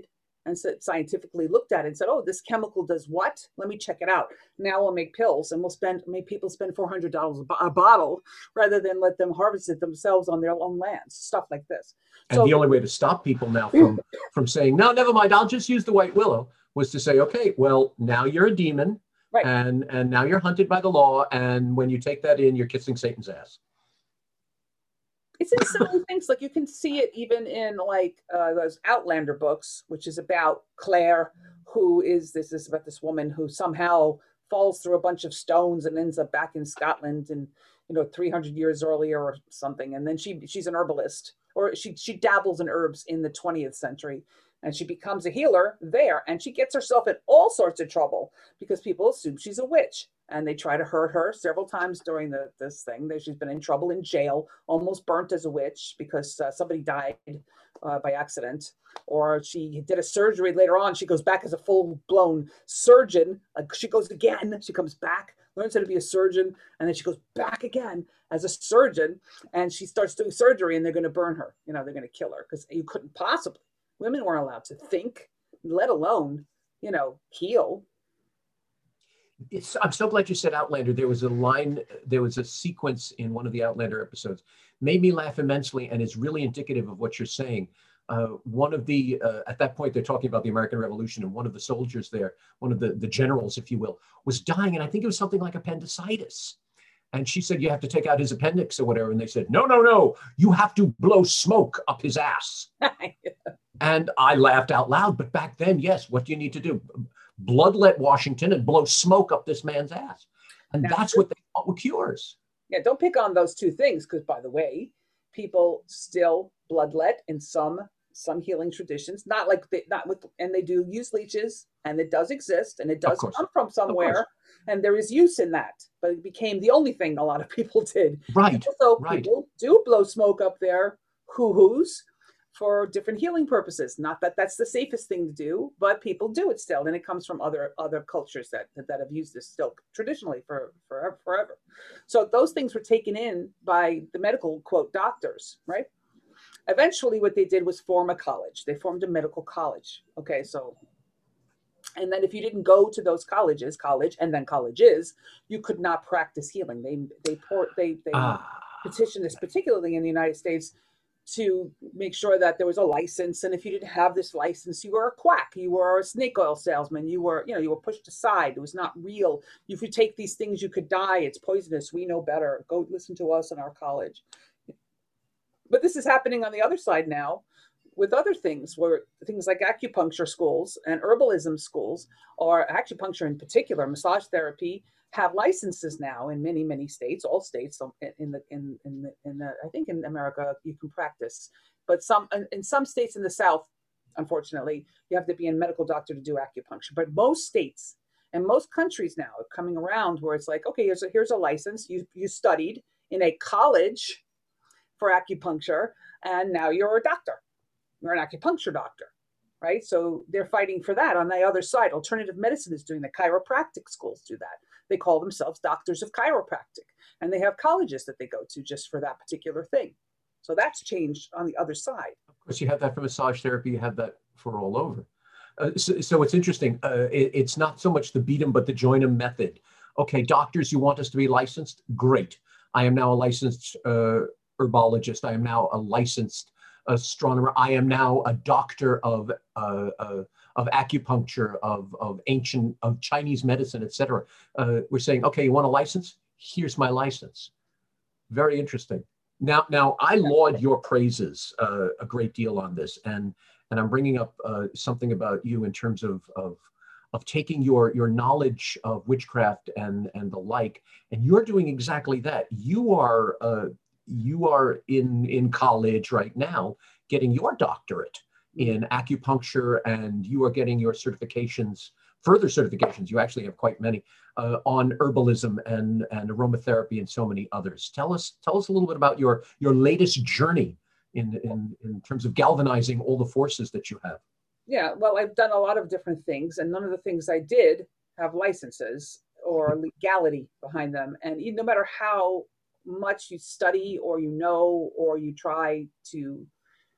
and so scientifically looked at it and said, oh, this chemical does what? Let me check it out. Now we'll make pills, and we'll spend, make people spend four hundred dollars a bottle rather than let them harvest it themselves on their own lands, stuff like this. And So the only way to stop people now from, from saying, no, never mind, I'll just use the white willow, was to say, okay, well, now you're a demon, right. and, and now you're hunted by the law. And when you take that in, you're kissing Satan's ass. It's in silly things. Like you can see it even in like uh, those Outlander books, which is about Claire, who is this is about this woman who somehow falls through a bunch of stones and ends up back in Scotland, and you know, three hundred years earlier or something. And then she she's an herbalist, or she she dabbles in herbs in the twentieth century, and she becomes a healer there, and she gets herself in all sorts of trouble because people assume she's a witch. And they try to hurt her several times during the, this thing. She's been in trouble in jail, almost burnt as a witch because uh, somebody died uh, by accident. Or she did a surgery later on. She goes back as a full-blown surgeon. Like she goes again. She comes back, learns how to be a surgeon, and then she goes back again as a surgeon. And she starts doing surgery, and they're going to burn her. You know, they're going to kill her because you couldn't possibly. Women weren't allowed to think, let alone, you know, heal. It's, I'm so glad you said Outlander. There was a line, there was a sequence in one of the Outlander episodes, made me laugh immensely, and is really indicative of what you're saying. Uh, one of the, uh, at that point, they're talking about the American Revolution, and one of the soldiers there, one of the, the generals, if you will, was dying, and I think it was something like appendicitis. And she said, you have to take out his appendix or whatever. And they said, no, no, no, you have to blow smoke up his ass. And I laughed out loud. But back then, yes, what do you need to do? Bloodlet Washington and blow smoke up this man's ass. And that's, that's what they thought were cures. Yeah, don't pick on those two things, because by the way, people still bloodlet in some some healing traditions, not like they, not with, and they do use leeches, and it does exist, and it does come from somewhere, and there is use in that, but it became the only thing a lot of people did. Right. So right. people do blow smoke up their hoo-hoos for different healing purposes. Not that that's the safest thing to do, but people do it still, and it comes from other other cultures that that have used this still traditionally for forever. forever. So those things were taken in by the medical, quote, doctors, right? Eventually, what they did was form a college. They formed a medical college. Okay, so, and then if you didn't go to those colleges, college, and then colleges, you could not practice healing. They they port they they ah. petitioned this, particularly in the United States, to make sure that there was a license. And if you didn't have this license, you were a quack, you were a snake oil salesman, you were, you know, you were pushed aside. It was not real. If you take these things, you could die. It's poisonous. We know better. Go listen to us in our college. But this is happening on the other side now with other things, where things like acupuncture schools and herbalism schools, or acupuncture in particular, massage therapy, have licenses now in many, many states, all states in the, in, in the, in the, I think in America, you can practice, but some, in some states in the South, unfortunately, you have to be a medical doctor to do acupuncture. But most states and most countries now are coming around where it's like, okay, here's a, here's a license. You, you studied in a college for acupuncture, and now you're a doctor. You're an acupuncture doctor. Right. So they're fighting for that. On the other side, alternative medicine is doing that. Chiropractic schools do that. They call themselves doctors of chiropractic, and they have colleges that they go to just for that particular thing. So that's changed on the other side. Of course, you have that for massage therapy. You have that for all over. Uh, so, so it's interesting. Uh, it, it's not so much the beat 'em, but the join 'em method. Okay, doctors, you want us to be licensed? Great. I am now a licensed uh, herbologist. I am now a licensed astronomer. I am now a doctor of uh, uh, of acupuncture, of of ancient, of Chinese medicine, et cetera. Uh, we're saying, okay, you want a license? Here's my license. Very interesting. Now, now I laud your praises uh, a great deal on this, and and I'm bringing up uh, something about you in terms of of of taking your your knowledge of witchcraft and and the like, and you're doing exactly that. You are. Uh, You are in, in college right now getting your doctorate in acupuncture, and you are getting your certifications, further certifications, you actually have quite many, uh, on herbalism and, and aromatherapy and so many others. Tell us, tell us a little bit about your, your latest journey in, in, in terms of galvanizing all the forces that you have. Yeah, well, I've done a lot of different things, and none of the things I did have licenses or legality behind them. And no matter how much you study or you know or you try to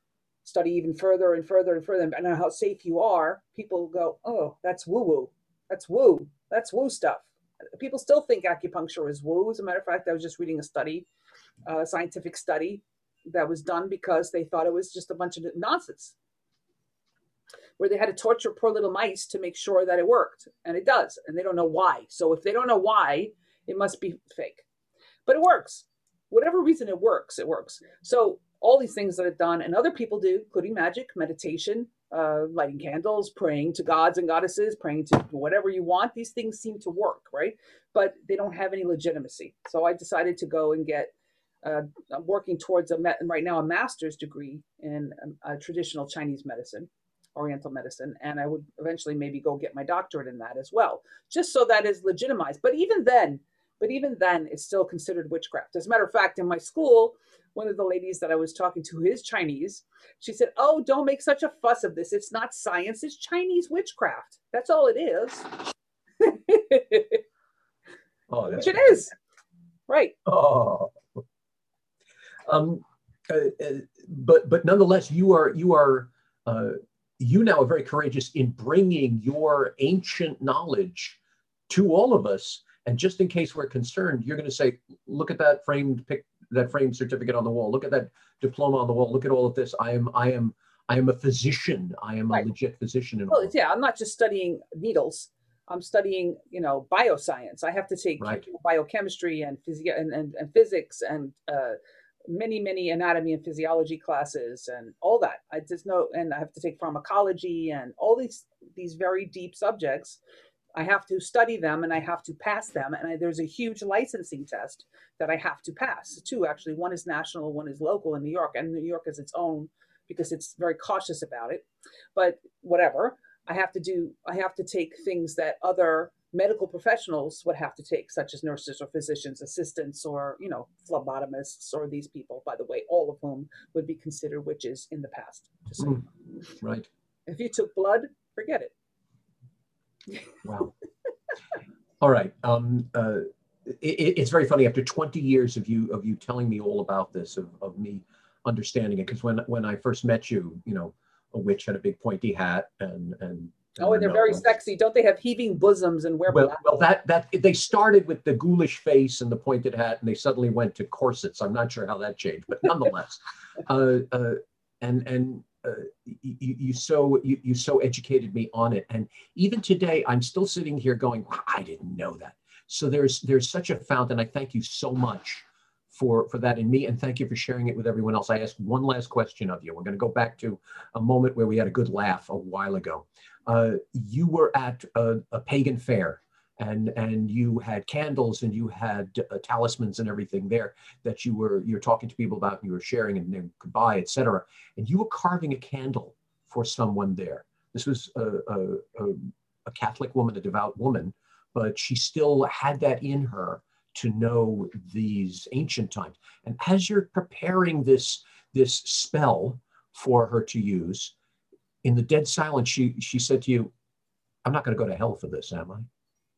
study even further and further and further, and how safe you are, people go, oh, that's woo woo. That's woo. That's woo stuff. People still think acupuncture is woo. As a matter of fact, I was just reading a study, a scientific study that was done because they thought it was just a bunch of nonsense, where they had to torture poor little mice to make sure that it worked. And it does. And they don't know why. So if they don't know why, it must be fake. But it works. Whatever reason it works, it works. So all these things that are done, and other people do, including magic, meditation, uh, lighting candles, praying to gods and goddesses, praying to whatever you want. These things seem to work, right? But they don't have any legitimacy. So I decided to go and get, uh, I'm working towards a, right now, a master's degree in a, a traditional Chinese medicine, Oriental medicine. And I would eventually maybe go get my doctorate in that as well, just so that is legitimized. But even then, But even then, it's still considered witchcraft. As a matter of fact, in my school, one of the ladies that I was talking to, who is Chinese, she said, oh, don't make such a fuss of this. It's not science. It's Chinese witchcraft. That's all it is. Oh, that's Which it is. Right. Oh. Um, uh, uh, but but nonetheless, you are you are uh, you now are very courageous in bringing your ancient knowledge to all of us. And just in case we're concerned, you're going to say, look at that framed pic, that framed certificate on the wall. Look at that diploma on the wall. Look at all of this. I am, I am, I am a physician. I am Right. a legit physician. In Well, all it's, yeah, I'm not just studying needles. I'm studying, you know, bioscience. I have to take Right. biochemistry and, physio- and, and, and physics and uh, many, many anatomy and physiology classes and all that. I just know, and I have to take pharmacology and all these these very deep subjects. I have to study them and I have to pass them. And I, there's a huge licensing test that I have to pass. Two, actually. One is national, one is local in New York. And New York is its own because it's very cautious about it. But whatever, I have to do, I have to take things that other medical professionals would have to take, such as nurses or physicians, assistants, or, you know, phlebotomists, or these people, by the way, all of whom would be considered witches in the past. Just so Mm, right. if you took blood, forget it. Wow. All right. Um, uh, it, it's very funny. After twenty years of you of you telling me all about this, of, of me understanding it, because when when I first met you, you know, a witch had a big pointy hat and and. Oh, and they're very sexy. Don't they have heaving bosoms and wear well, black? well, that that they started with the ghoulish face and the pointed hat, and they suddenly went to corsets. I'm not sure how that changed, but nonetheless, uh, uh, and and. Uh, you, you so you, you so educated me on it, and even today I'm still sitting here going, wow, I didn't know that. So there's there's such a fountain. I thank you so much for for that in me, and thank you for sharing it with everyone else. I asked one last question of you. We're going to go back to a moment where we had a good laugh a while ago. Uh, you were at a, a pagan fair, and and you had candles and you had uh, talismans and everything there that you were you're talking to people about, and you were sharing and they could buy, et cetera. And you were carving a candle for someone there. This was a, a, a, a Catholic woman, a devout woman, but she still had that in her to know these ancient times. And as you're preparing this this spell for her to use, in the dead silence, she she said to you, "I'm not going to go to hell for this, am I?"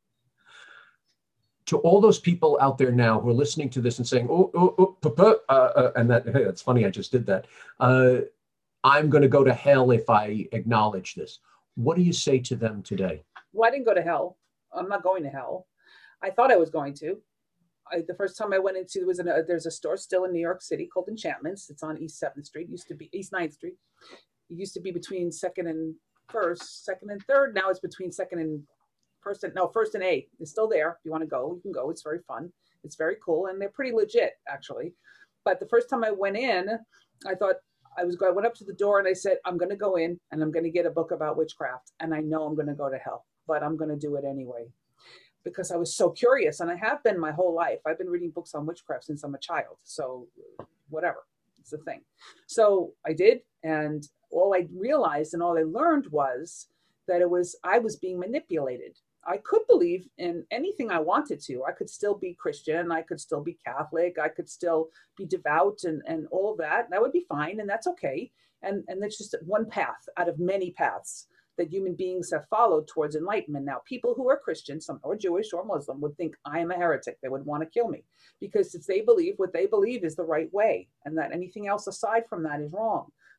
To all those people out there now who are listening to this and saying, oh, oh, oh papa, uh, uh, and that, hey, that's funny, I just did that. Uh, I'm going to go to hell if I acknowledge this. What do you say to them today? Well, I didn't go to hell. I'm not going to hell. I thought I was going to. I, the first time I went into, was in a, there's a store still in New York City called Enchantments. It's on East seventh Street. It used to be East ninth Street. It used to be between second and first, second and third. Now it's between second and First and no, first and A. It's still there. If you want to go, you can go. It's very fun. It's very cool, and they're pretty legit, actually. But the first time I went in, I thought I was going. I went up to the door and I said, "I'm going to go in and I'm going to get a book about witchcraft, and I know I'm going to go to hell, but I'm going to do it anyway," because I was so curious, and I have been my whole life. I've been reading books on witchcraft since I'm a child. So, whatever, it's the thing. So I did, and all I realized and all I learned was that it was I was being manipulated. I could believe in anything I wanted to. I could still be Christian. I could still be Catholic. I could still be devout and, and all of that. That would be fine. And that's okay. And, and that's just one path out of many paths that human beings have followed towards enlightenment. Now, people who are Christian, some or Jewish or Muslim, would think I am a heretic. They would want to kill me because if they believe what they believe is the right way and that anything else aside from that is wrong.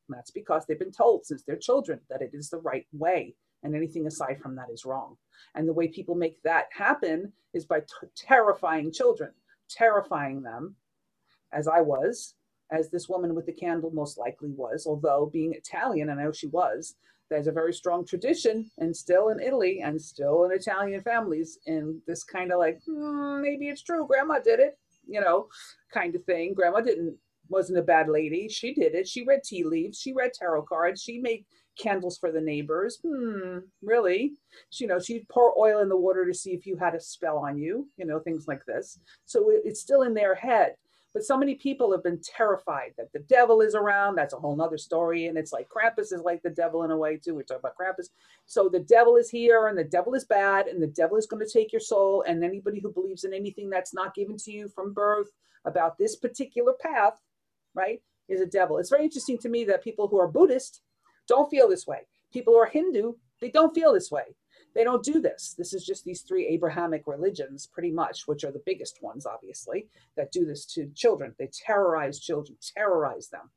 And that's because they've been told since they're children that it is the right way. And anything aside from that is wrong. And the way people make that happen is by t- terrifying children, terrifying them, as I was, as this woman with the candle most likely was, although being Italian, and I know she was, there's a very strong tradition, and still in Italy and still in Italian families, in this kind of like, hmm, maybe it's true, grandma did it, you know, kind of thing. Grandma didn't, wasn't a bad lady. She did it. She read tea leaves. She read tarot cards. She made candles for the neighbors. Hmm, really? She, you know, she'd pour oil in the water to see if you had a spell on you, you know, things like this. So it, it's still in their head. But so many people have been terrified that the devil is around. That's a whole nother story. And it's like Krampus is like the devil in a way too. We talk about Krampus. So the devil is here and the devil is bad and the devil is going to take your soul. And anybody who believes in anything that's not given to you from birth about this particular path, right, is a devil. It's very interesting to me that people who are Buddhist don't feel this way. People who are Hindu, they don't feel this way. They don't do this. This is just these three Abrahamic religions, pretty much, which are the biggest ones, obviously, that do this to children. They terrorize children, terrorize them.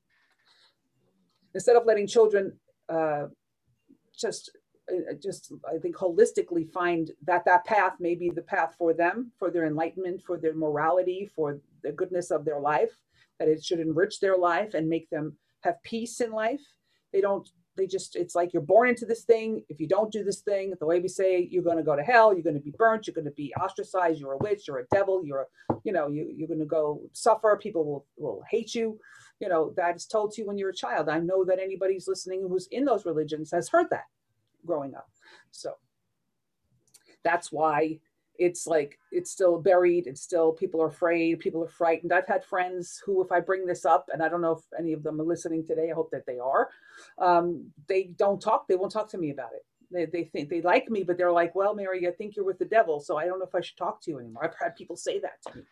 Instead of letting children uh, just, uh, just, I think, holistically find that that path may be the path for them, for their enlightenment, for their morality, for the goodness of their life, that it should enrich their life and make them have peace in life. They don't. They just, it's like you're born into this thing. If you don't do this thing, the way we say, you're going to go to hell, you're going to be burnt, you're going to be ostracized, you're a witch, you're a devil, you're, a, you know, you, you're going to go suffer, people will, will hate you. You know, that is told to you when you're a child. I know that anybody who's listening who's in those religions has heard that growing up. So that's why it's like, it's still buried. It's still, people are afraid, people are frightened. I've had friends who, if I bring this up, and I don't know if any of them are listening today, I hope that they are, um, they don't talk, they won't talk to me about it. They, they think they like me, but they're like, well, Mary, I think you're with the devil. So I don't know if I should talk to you anymore. I've had people say that to me.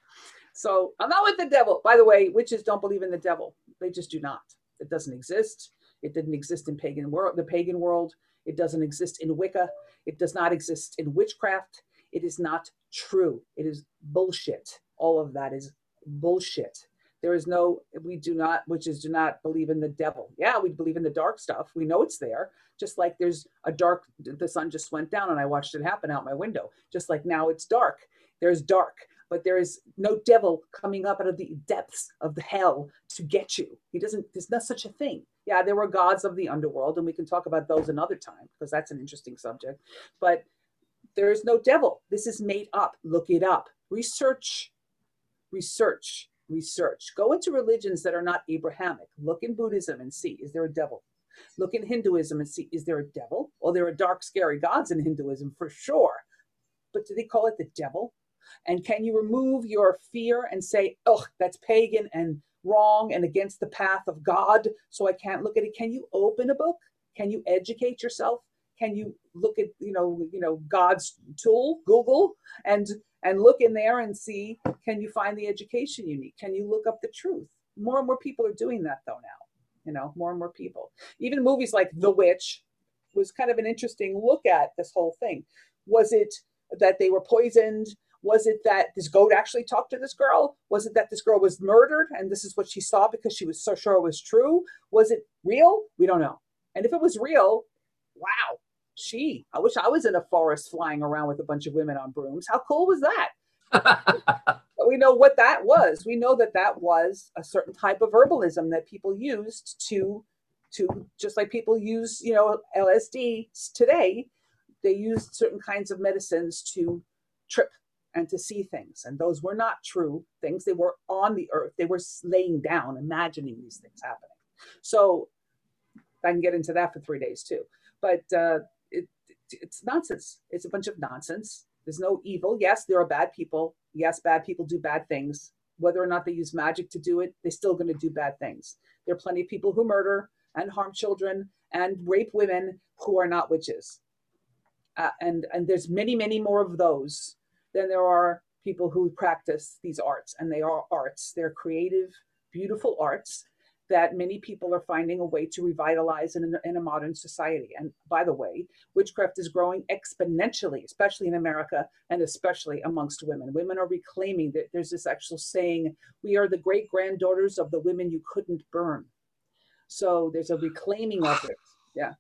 So I'm not with the devil. By the way, witches don't believe in the devil. They just do not. It doesn't exist. It didn't exist in pagan world, the pagan world. It doesn't exist in Wicca. It does not exist in witchcraft. It is not true. It is bullshit. All of that is bullshit. There is no, we do not, witches do not believe in the devil. Yeah, we believe in the dark stuff. We know it's there. Just like there's a dark, the sun just went down and I watched it happen out my window. Just like now it's dark. There's dark, but there is no devil coming up out of the depths of the hell to get you. He doesn't, there's not such a thing. Yeah, there were gods of the underworld, and we can talk about those another time because that's an interesting subject. But there is no devil. This is made up. Look it up. Research, research, research. Go into religions that are not Abrahamic. Look in Buddhism and see, is there a devil? Look in Hinduism and see, is there a devil? Well, there are dark, scary gods in Hinduism for sure. But do they call it the devil? And can you remove your fear and say, oh, that's pagan and wrong and against the path of God, so I can't look at it? Can you open a book? Can you educate yourself? Can you look at, you know, you know, God's tool, Google, and and look in there and see, can you find the education you need? Can you look up the truth? More and more people are doing that though now, you know, more and more people. Even movies like The Witch was kind of an interesting look at this whole thing. Was it that they were poisoned? Was it that this goat actually talked to this girl? Was it that this girl was murdered and this is what she saw because she was so sure it was true? Was it real? We don't know. And if it was real, wow. Gee, I wish I was in a forest flying around with a bunch of women on brooms. How cool was that? But we know what that was. We know that that was a certain type of herbalism that people used to, to just like people use, you know, L S D today. They used certain kinds of medicines to trip and to see things. And those were not true things. They were on the earth. They were laying down, imagining these things happening. So I can get into that for three days too. But uh, it, it's nonsense. It's a bunch of nonsense. There's no evil. Yes, there are bad people. Yes, bad people do bad things. Whether or not they use magic to do it, they're still going to do bad things. There are plenty of people who murder and harm children and rape women who are not witches. Uh, and, and there's many, many more of those than there are people who practice these arts. And they are arts. They're creative, beautiful arts that many people are finding a way to revitalize in a, in a modern society. And by the way, witchcraft is growing exponentially, especially in America and especially amongst women. Women are reclaiming that. There's this actual saying, we are the great granddaughters of the women you couldn't burn. So there's a reclaiming of it. Yeah.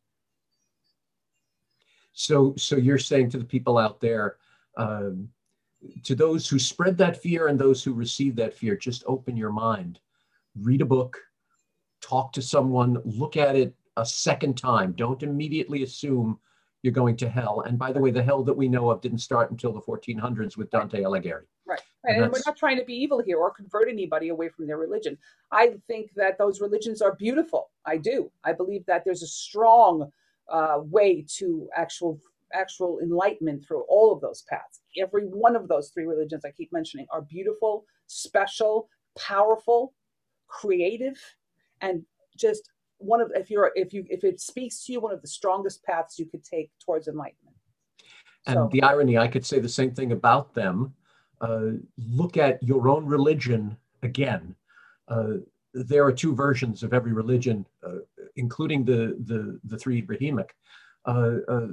So, so you're saying to the people out there, um, to those who spread that fear and those who receive that fear, just open your mind, read a book, talk to someone, look at it a second time. Don't immediately assume you're going to hell. And by the way, the hell that we know of didn't start until the fourteen hundreds with Dante Alighieri. Right. And, and we're not trying to be evil here or convert anybody away from their religion. I think that those religions are beautiful. I do. I believe that there's a strong uh, way to actual actual enlightenment through all of those paths. Every one of those three religions I keep mentioning are beautiful, special, powerful, creative, and just one of, if you're if you if it speaks to you, one of the strongest paths you could take towards enlightenment. And so, the irony, I could say the same thing about them. Uh, look at your own religion again. Uh, there are two versions of every religion, uh, including the the the three Abrahamic. Uh, uh,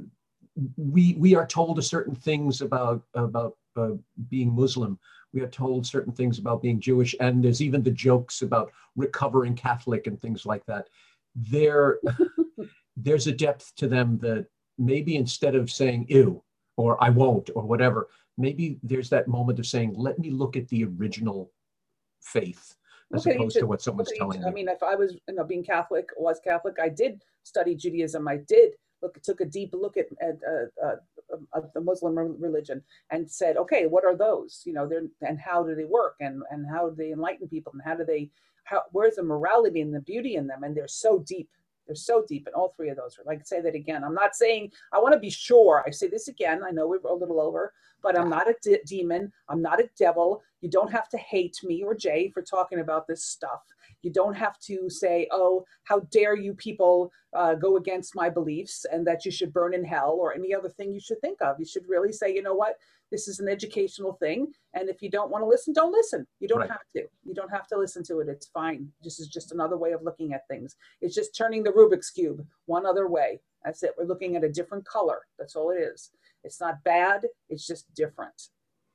we we are told certain things about about uh, being Muslim. We are told certain things about being Jewish, and there's even the jokes about recovering Catholic and things like that. There, there's a depth to them that maybe instead of saying "ew" or "I won't" or whatever, maybe there's that moment of saying, "Let me look at the original faith," as look opposed each, to what someone's telling each, you. I mean, if I was, you know, being Catholic, was Catholic, I did study Judaism. I did look, took a deep look at, at uh, uh, uh, the Muslim religion and said, okay, what are those? You know, they're, and how do they work? And and how do they enlighten people? And how do they, how, where's the morality and the beauty in them? And they're so deep. They're so deep in all three of those. Like, say that again. I'm not saying, I want to be sure. I say this again. I know we're a little over, but I'm not a de- demon. I'm not a devil. You don't have to hate me or Jay for talking about this stuff. You don't have to say, oh, how dare you people uh, go against my beliefs and that you should burn in hell or any other thing you should think of. You should really say, you know what? This is an educational thing. And if you don't want to listen, don't listen. You don't right. have to. You don't have to listen to it. It's fine. This is just another way of looking at things. It's just turning the Rubik's Cube one other way. That's it. We're looking at a different color. That's all it is. It's not bad. It's just different.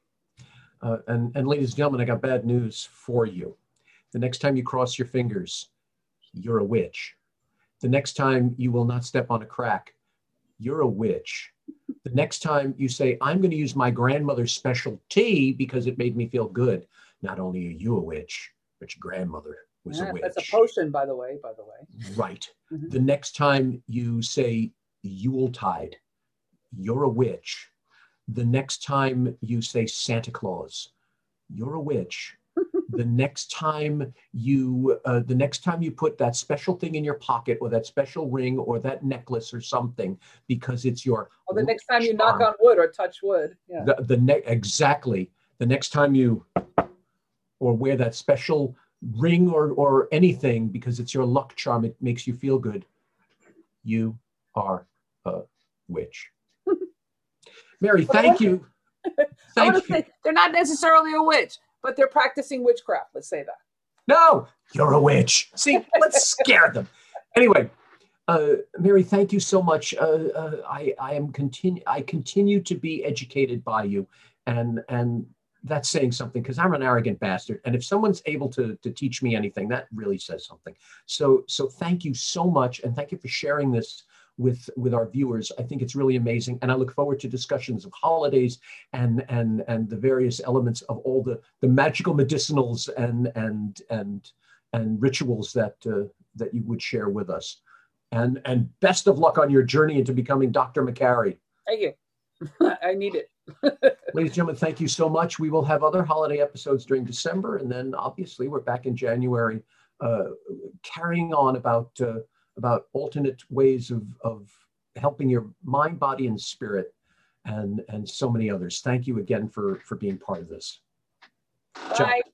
Uh, and, and ladies and gentlemen, I got bad news for you. The next time you cross your fingers, you're a witch. The next time you will not step on a crack, you're a witch. The next time you say, I'm going to use my grandmother's special tea because it made me feel good, not only are you a witch, but your grandmother was yeah, a witch. That's a potion, by the way, by the way. Right. Mm-hmm. The next time you say Yuletide, you're a witch. The next time you say Santa Claus, you're a witch. The next time you, uh, the next time you put that special thing in your pocket or that special ring or that necklace or something because it's your. Or the next time you knock on wood or touch wood. Yeah. The, the ne- exactly. The next time you, or wear that special ring or or anything because it's your luck charm, it makes you feel good. You are a witch. Mary, thank you. Thank you. Say, they're not necessarily a witch, but they're practicing witchcraft. Let's say that. No, you're a witch. See, let's scare them. Anyway, uh, Mary, thank you so much. Uh, uh, I, I am continue. I continue to be educated by you, and and that's saying something because I'm an arrogant bastard. And if someone's able to to teach me anything, that really says something. So so thank you so much, and thank you for sharing this with with our viewers. I think it's really amazing, and I look forward to discussions of holidays and and and the various elements of all the the magical medicinals and and and and rituals that uh, that you would share with us. And and best of luck on your journey into becoming Doctor Macari. Thank you. I need it. Ladies and gentlemen, thank you so much. We will have other holiday episodes during December, and then obviously we're back in January, uh, carrying on about. Uh, about alternate ways of, of helping your mind, body, and spirit, and, and so many others. Thank you again for, for being part of this. Bye. Ciao.